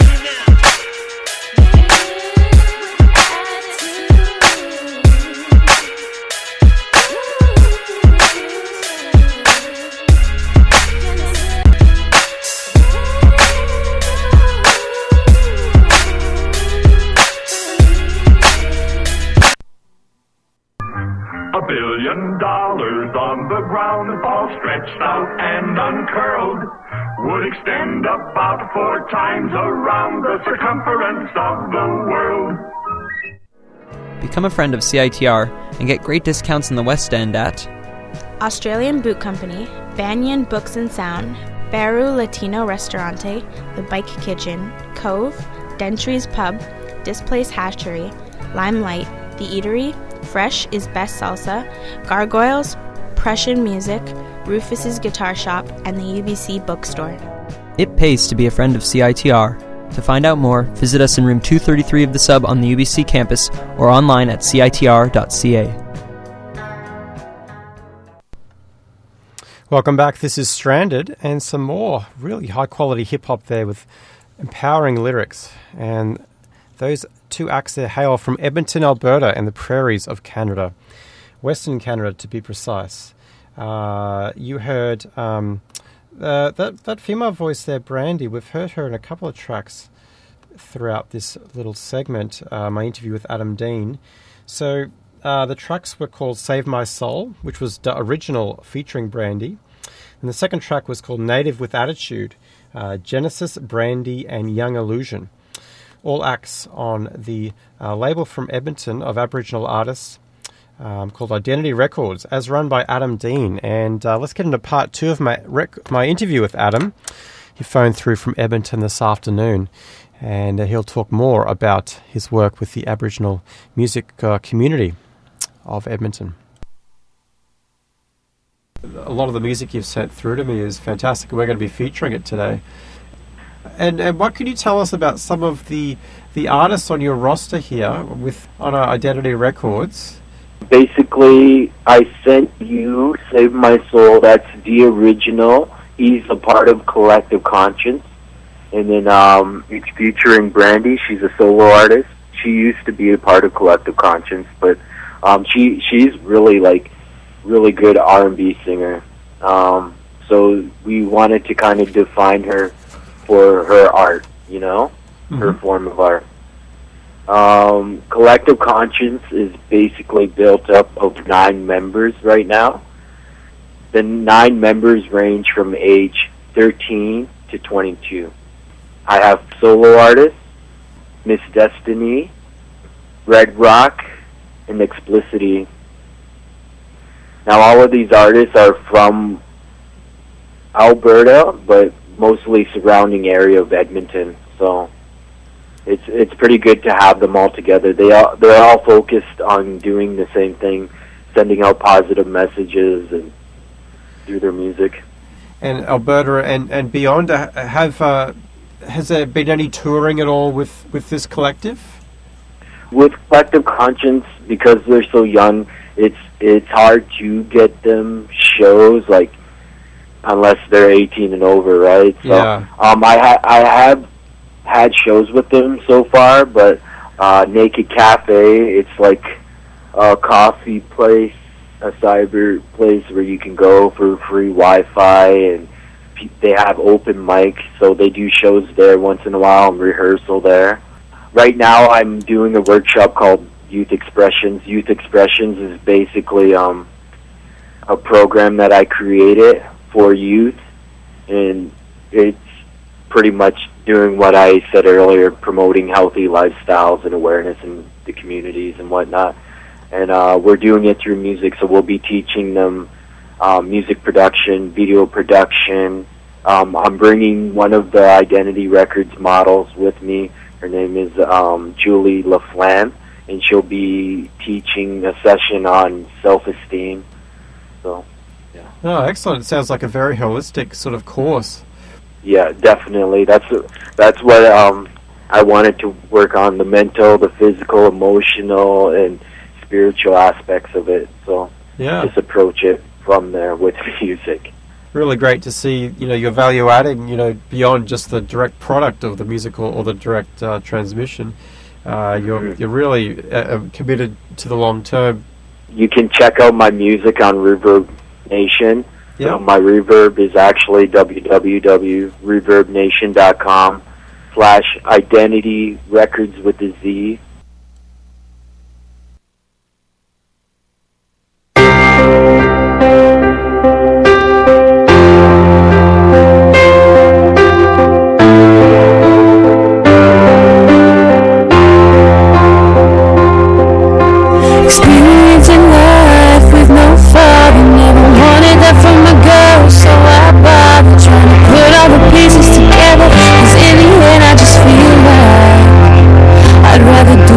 A billion dollars on the ground, all stretched out and uncurled, would extend about four times around the circumference of the world. Become a friend of C I T R and get great discounts in the West End at Australian Boot Company, Banyan Books and Sound, Baru Latino Restaurante, The Bike Kitchen, Cove, Dentry's Pub, Displace Hatchery, Limelight, The Eatery, Fresh is Best Salsa, Gargoyles, Prussian Music, Rufus's Guitar Shop, and the U B C Bookstore. It pays to be a friend of C I T R. To find out more, visit us in room two thirty-three of the Sub on the U B C campus or online at C I T R dot C A. Welcome back. This is Stranded, and some more really high-quality hip-hop there with empowering lyrics. And those two acts there hail from Edmonton, Alberta, and the prairies of Canada. Western Canada, to be precise. Uh, you heard um, uh, that, that female voice there, Brandy. We've heard her in a couple of tracks throughout this little segment, uh, my interview with Adam Dean. So uh, the tracks were called Save My Soul, which was the original featuring Brandy. And the second track was called Native with Attitude, uh, Genesis, Brandy, and Young Illusion. All acts on the uh, label from Edmonton of Aboriginal artists um, called Identity Records, as run by Adam Dean. And uh, let's get into part two of my rec- my interview with Adam. He phoned through from Edmonton this afternoon, and uh, he'll talk more about his work with the Aboriginal music uh, community of Edmonton. A lot of the music you've sent through to me is fantastic, and we're going to be featuring it today. And and what can you tell us about some of the the artists on your roster here with on our Identity Records? Basically, I sent you Save My Soul. That's the original. He's a part of Collective Conscience. And then um, it's featuring Brandy. She's a solo artist. She used to be a part of Collective Conscience, but um, she she's really like really good R and B singer. Um, so we wanted to kind of define her for her art, you know, mm-hmm. her form of art. Um, Collective Conscience is basically built up of nine members right now. The nine members range from age thirteen to twenty-two. I have solo artists, Miss Destiny, Red Rock, and Explicity. Now, all of these artists are from Alberta, but mostly surrounding area of Edmonton. So it's it's pretty good to have them all together. They all they're all focused on doing the same thing, sending out positive messages and through their music. And Alberta and and beyond, have uh, has there been any touring at all with with this collective? With Collective Conscience, because they're so young, it's it's hard to get them shows, like, unless they're eighteen and over, right? So, yeah. Um, I ha- I have had shows with them so far, but uh, Naked Cafe, it's like a coffee place, a cyber place where you can go for free Wi-Fi, and pe- they have open mic, so they do shows there once in a while and rehearsal there. Right now, I'm doing a workshop called Youth Expressions. Youth Expressions is basically um, a program that I created for youth, and it's pretty much doing what I said earlier, promoting healthy lifestyles and awareness in the communities and whatnot. And uh, we're doing it through music, so we'll be teaching them um, music production, video production. Um, I'm bringing one of the Identity Records models with me. Her name is um, Julie LaFlamme, and she'll be teaching a session on self-esteem. So, yeah. Oh, excellent. It sounds like a very holistic sort of course. Yeah, definitely. That's that's what um, I wanted to work on, the mental, the physical, emotional, and spiritual aspects of it. So yeah. just approach it from there with music. Really great to see, you know, your value adding, you know, beyond just the direct product of the musical or the direct uh, transmission. Uh, you're mm-hmm. you're really uh, committed to the long term. You can check out my music on Reverb Nation. Yeah. So my Reverb is actually w w w dot reverb nation dot com slash identity records with a Z. I'd rather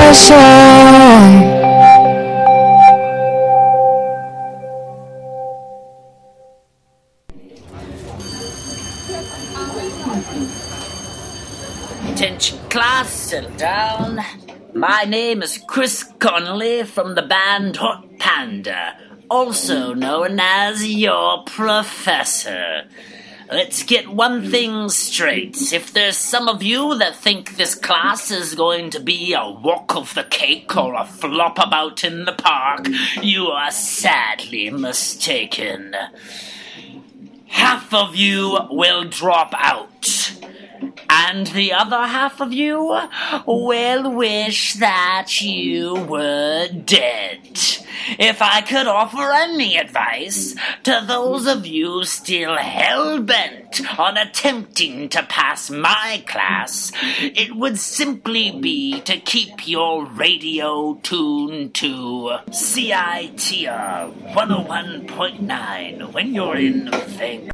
session. Attention class, settle down. My name is Chris Connolly from the band Hot Panda, also known as your professor. Let's get one thing straight. If there's some of you that think this class is going to be a walk of the cake or a flop about in the park, you are sadly mistaken. Half of you will drop out. And the other half of you will wish that you were dead. If I could offer any advice to those of you still hell-bent on attempting to pass my class, it would simply be to keep your radio tuned to C I T R one oh one point nine when you're in Vancouver.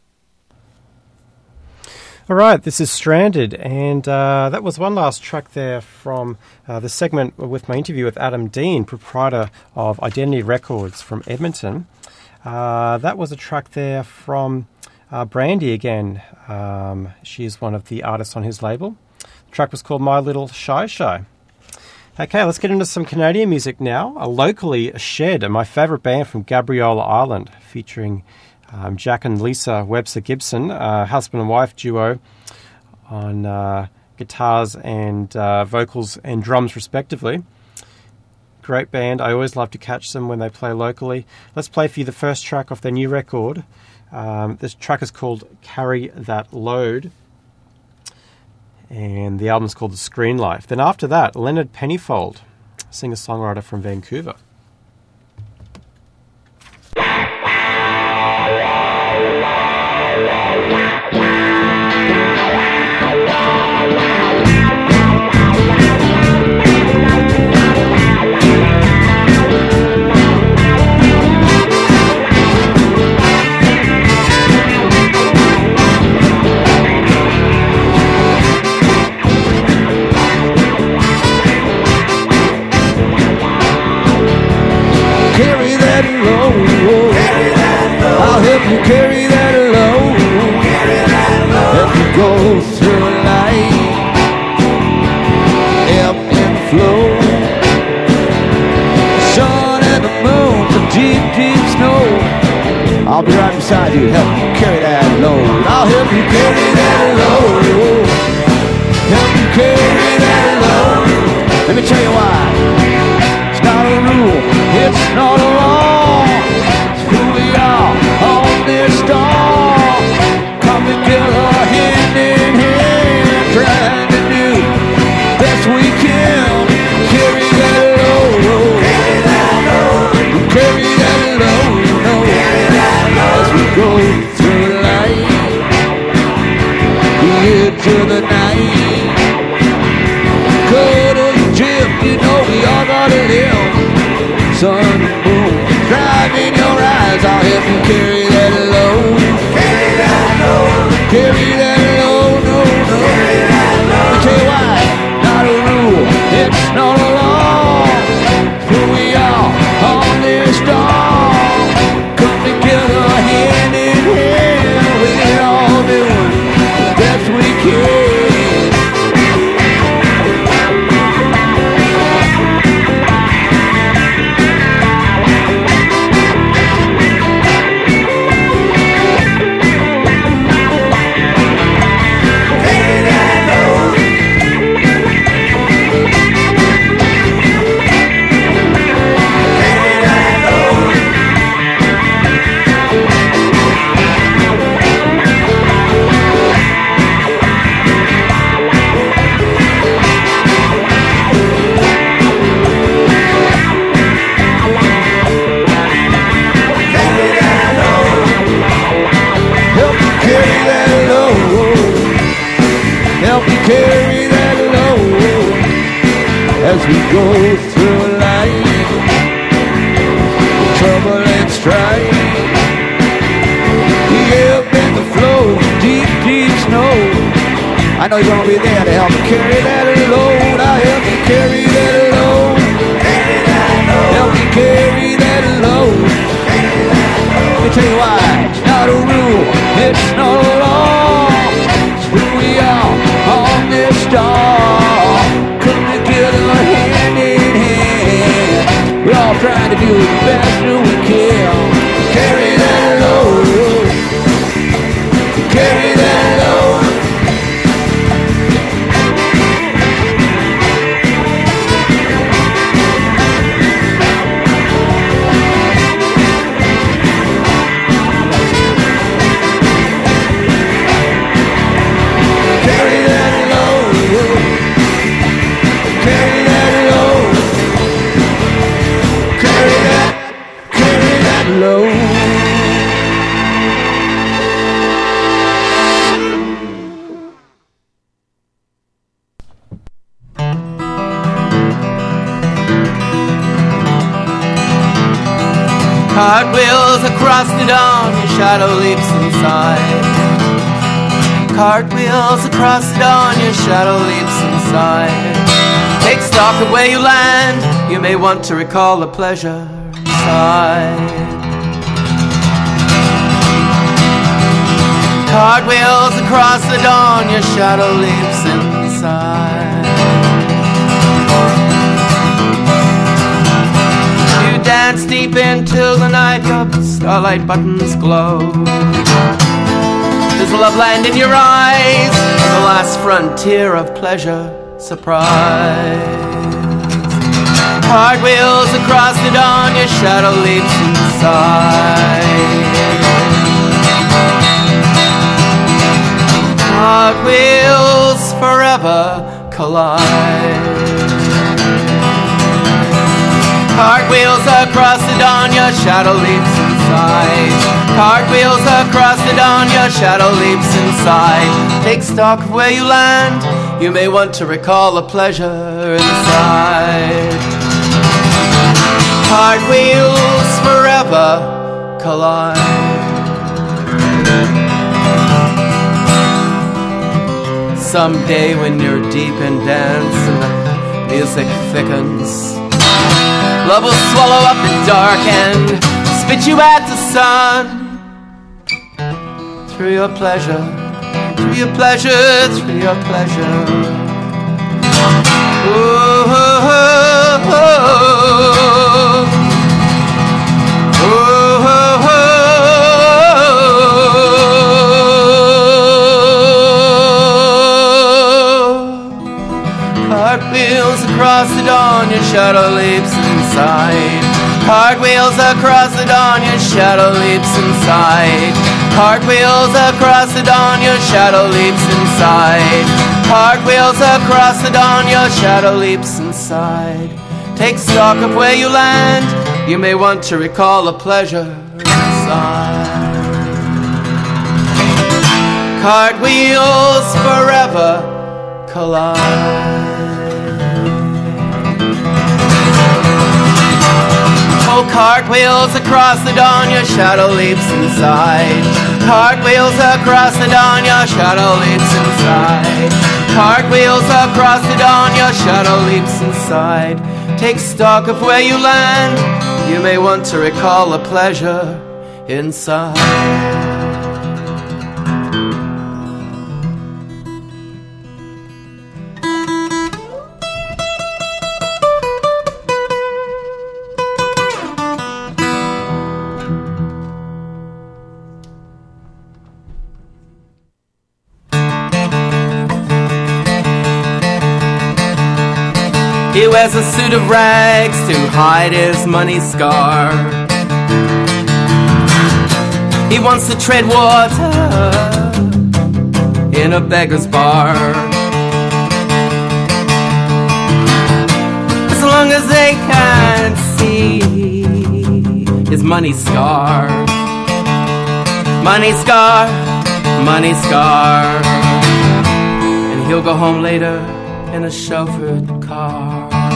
All right, this is Stranded, and uh, that was one last track there from uh, the segment with my interview with Adam Dean, proprietor of Identity Records from Edmonton. Uh, that was a track there from uh, Brandy again. Um, she is one of the artists on his label. The track was called My Little Shy Shy. Okay, let's get into some Canadian music now. Uh, locally, Shed, my favourite band from Gabriola Island, featuring Um, Jack and Lisa Webster Gibson, uh, husband and wife duo on uh, guitars and uh, vocals and drums respectively. Great band. I always love to catch them when they play locally. Let's play for you the first track off their new record. Um, this track is called Carry That Load, and the album is called The Screen Life. Then after that, Leonard Pennyfold, singer-songwriter from Vancouver. I'll help you carry that load. Carry that load. As you go through life, ebb and flow. The sun and the moon, the deep, deep snow. I'll be right beside you, help you carry that load. I'll help you carry that load. Help you carry that load. Let me tell you why. It's not a rule, it's not a law. It's who we are on this star. Come together hand in hand, trying to do best we can. Carry that load. Carry that load. Carry that load. Carry that load. As we go through life, we head to the night. Cuddle your gym, you know we all gotta live. Sun and moon, drive in your eyes. I'll help you carry that load. Carry that load. Carry that load, no, no. Carry that load. Let me tell you why. Not a rule, it's not a law. Who we are on this star. Come together hand in hand. We're all doing the best we can. Carry that load as we go through life, trouble and strife, the ebb and the flow, deep, deep snow. I know you're gonna be there to help me carry that load. I'll help you carry that load. do the best that we can. Carry that load. Carry that load. Carry that load. Carry that load. Carry that, carry that load. Cartwheels across the dawn, your shadow leaps inside. Cartwheels across the dawn, your shadow leaps inside. Take stock of where you land, you may want to recall the pleasure inside. Cartwheels across the dawn, your shadow leaps inside. You dance deep until the night, your starlight buttons glow. There's love land in your eyes, the last frontier of pleasure, surprise. Cartwheels across the dawn, your shadow leaps inside. Cartwheels forever collide. Cartwheels across the dawn, your shadow leaps inside. Cartwheels across the dawn, your shadow leaps inside. Take stock of where you land, you may want to recall the pleasure inside. Cartwheels forever collide. Someday when you're deep in dance and the music thickens, love will swallow up the dark and spit you at the sun. Through your pleasure, through your pleasure, through your pleasure. Ooh, oh, oh, oh. Ooh, oh, oh. Cartwheels across the dawn, your shadow leaps inside. Cartwheels across the dawn, your shadow leaps inside. Cartwheels across the dawn, your shadow leaps inside. Cartwheels across the dawn, your shadow leaps inside. Take stock of where you land, you may want to recall the pleasure inside. Cartwheels forever collide. Oh, cartwheels across the dawn, your shadow leaps inside. Cartwheels across the dawn, your shadow leaps inside. Cartwheels across the dawn, your shadow leaps inside. Take stock of where you land, you may want to recall the pleasure inside. He wears a suit of rags to hide his money scar. He wants to tread water in a beggar's bar. As long as they can't see his money scar. Money scar, money scar. And he'll go home later in a chauffeured car.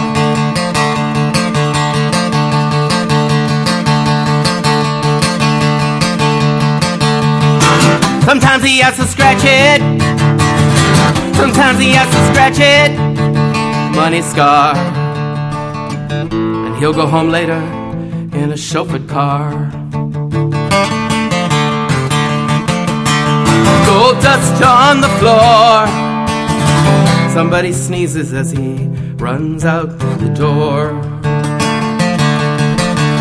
Sometimes he has to scratch it. Sometimes he has to scratch it. Money scar. And he'll go home later in a chauffeured car. Gold dust on the floor. Somebody sneezes as he runs out the door.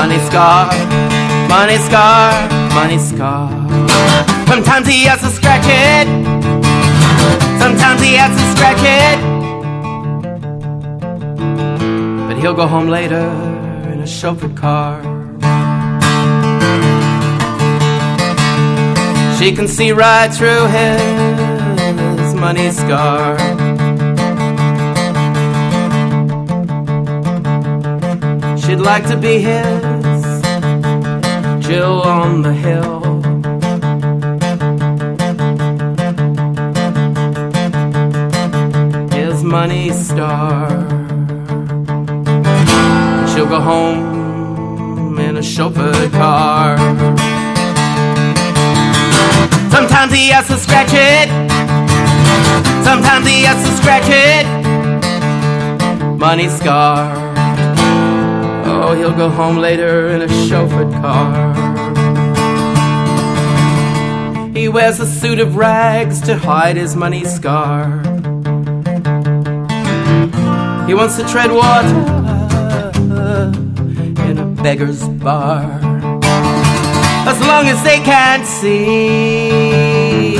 money scar, money scar, money scar. Sometimes he has to scratch it, sometimes he has to scratch it, but he'll go home later in a chauffeured car. She can see right through his money scar. She'd like to be his Jill on the hill. His money star. She'll go home in a chauffeured car. Sometimes he has to scratch it, sometimes he has to scratch it. Money scar. Oh, he'll go home later in a chauffeured car. He wears a suit of rags to hide his money scar. He wants to tread water in a beggar's bar. As long as they can't see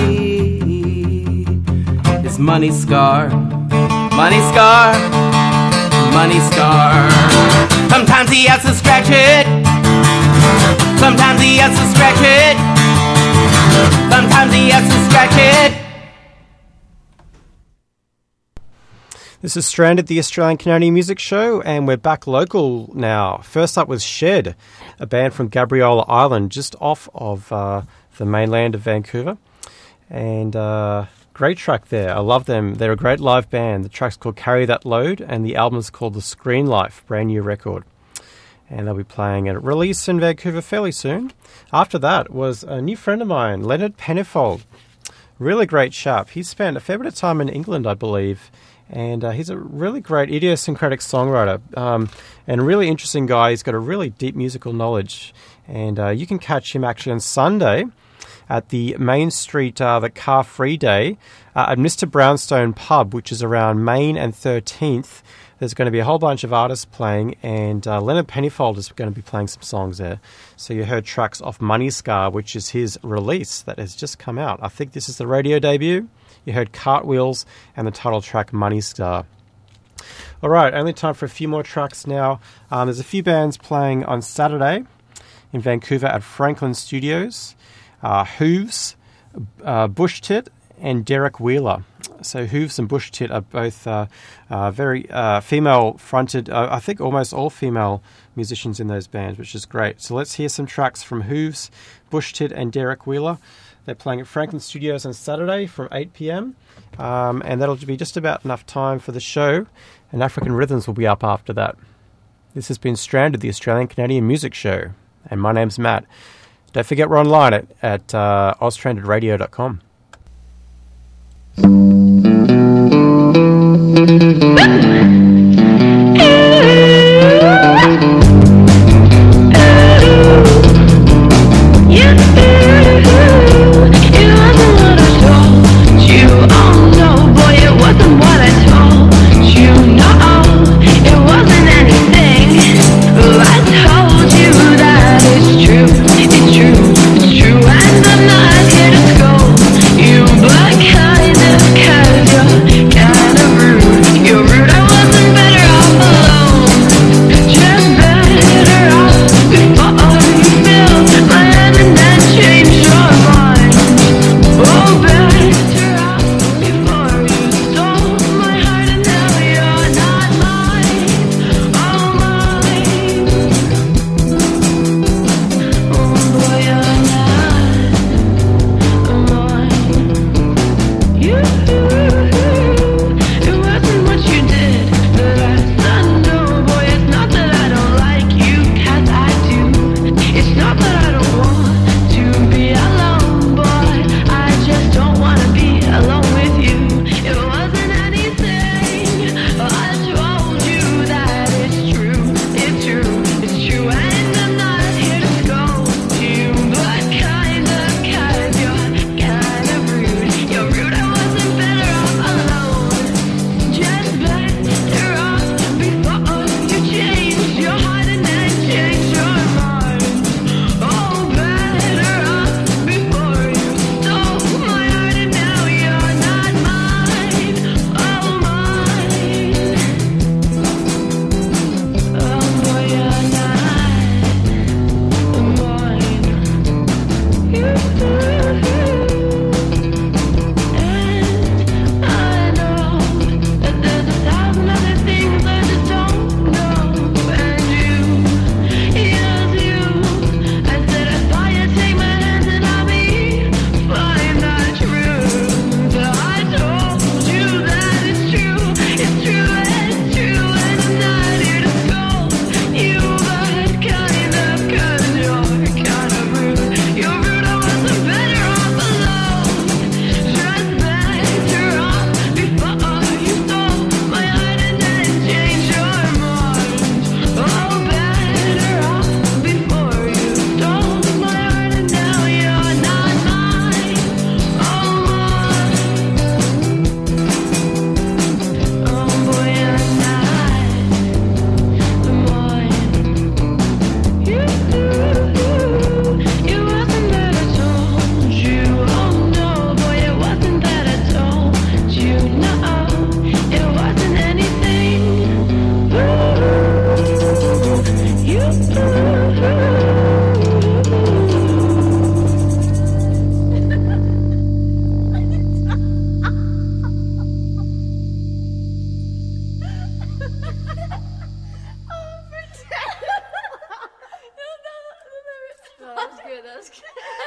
his money scar, money scar, money scar. Sometimes he has to scratch it, sometimes he has to scratch it, sometimes he has to scratch it. This is Stranded, the Australian Canadian Music Show, and we're back local now. First up was Shed, a band from Gabriola Island, just off of uh, the mainland of Vancouver. And uh, great track there. I love them. They're a great live band. The track's called Carry That Load, and the album is called The Screen Life, brand new record. And they'll be playing at a release in Vancouver fairly soon. After that was a new friend of mine, Leonard Pennifold. Really great chap. He spent a fair bit of time in England, I believe. And uh, he's a really great idiosyncratic songwriter um, and a really interesting guy. He's got a really deep musical knowledge. And uh, you can catch him actually on Sunday at the Main Street, uh, the Car Free Day uh, at Mister Brownstone Pub, which is around Main and thirteenth. There's going to be a whole bunch of artists playing, and uh, Leonard Pennifold is going to be playing some songs there. So you heard tracks off Money Scar, which is his release that has just come out. I think this is the radio debut. You heard Cartwheels and the title track Money Star. All right, only time for a few more tracks now. Um, there's a few bands playing on Saturday in Vancouver at Franklin Studios. Uh, Hooves, uh, Bush Tit, and Derek Wheeler. So Hooves and Bush Tit are both uh, uh, very uh, female-fronted, uh, I think almost all female musicians in those bands, which is great. So let's hear some tracks from Hooves, Bush Tit, and Derek Wheeler. They're playing at Franklin Studios on Saturday from eight p.m. Um, and that'll be just about enough time for the show. And African Rhythms will be up after that. This has been Stranded, the Australian Canadian Music Show. And my name's Matt. Don't forget we're online at, at uh, oz stranded radio dot com. You're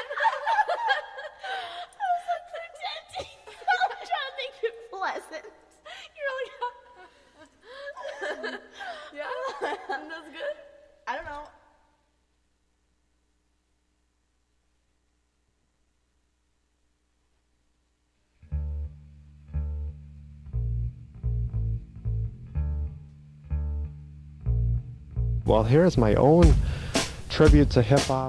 I'm trying to make it pleasant. You're like, yeah, that's good. I don't know. Well, here's my own tribute to hip hop.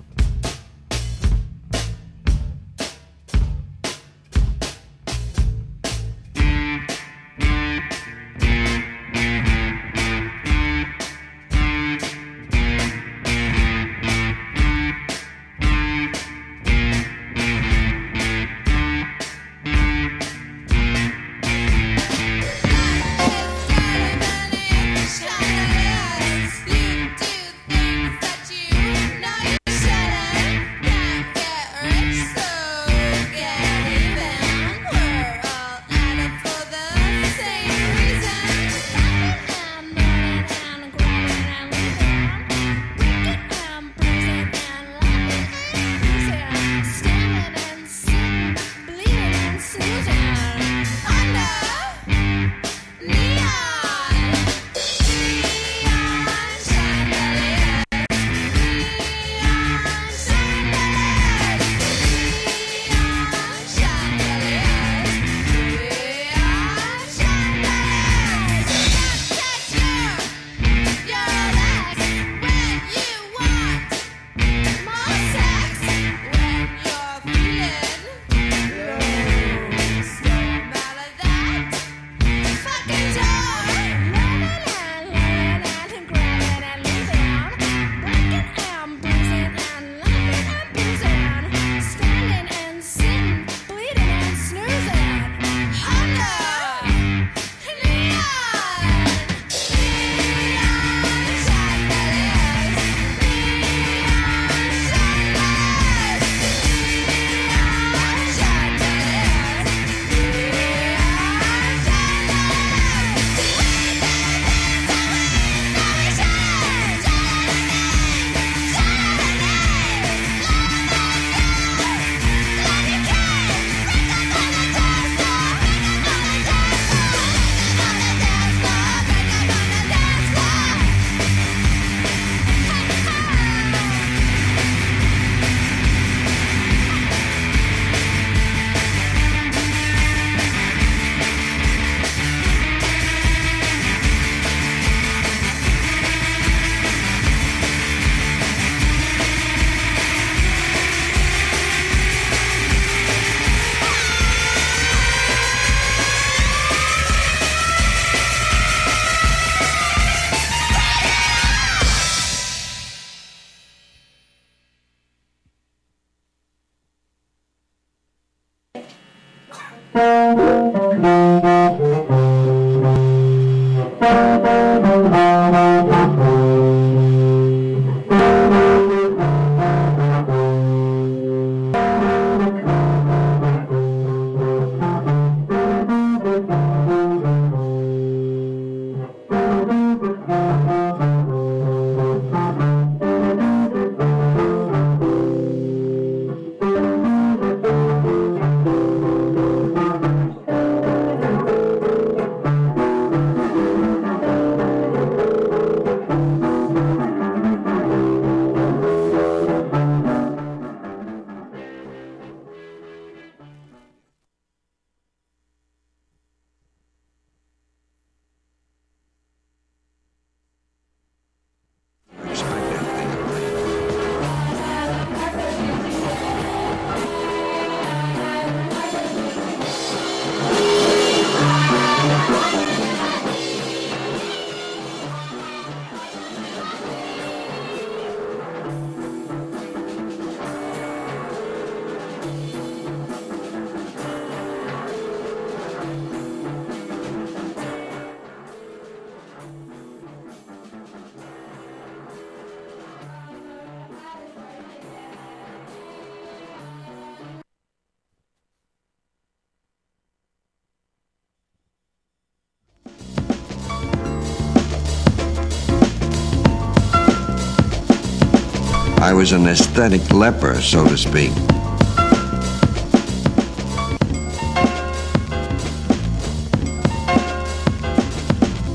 I was an aesthetic leper, so to speak.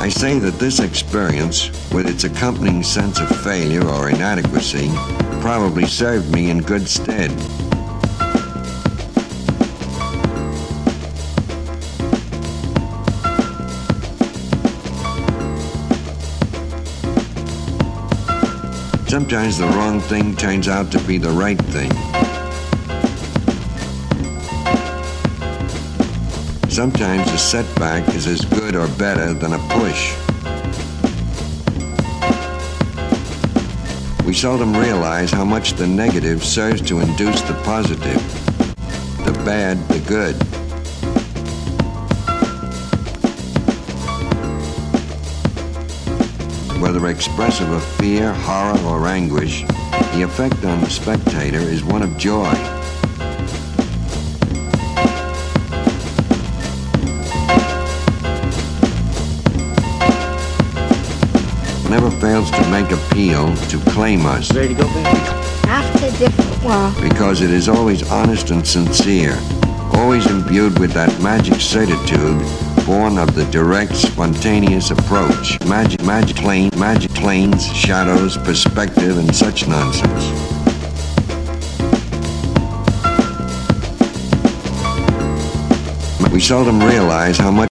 say that this experience, with its accompanying sense of failure or inadequacy, probably served me in good stead. Sometimes the wrong thing turns out to be the right thing. Sometimes a setback is as good or better than a push. We seldom realize how much the negative serves to induce the positive, the bad, the good. Whether expressive of fear, horror, or anguish, the effect on the spectator is one of joy. Never fails to make appeal to claim us. Ready to go, baby? After different world. Because it is always honest and sincere, always imbued with that magic certitude born of the direct, spontaneous approach. Magic, magic plane, magic planes, shadows, perspective, and such nonsense. We seldom realize how much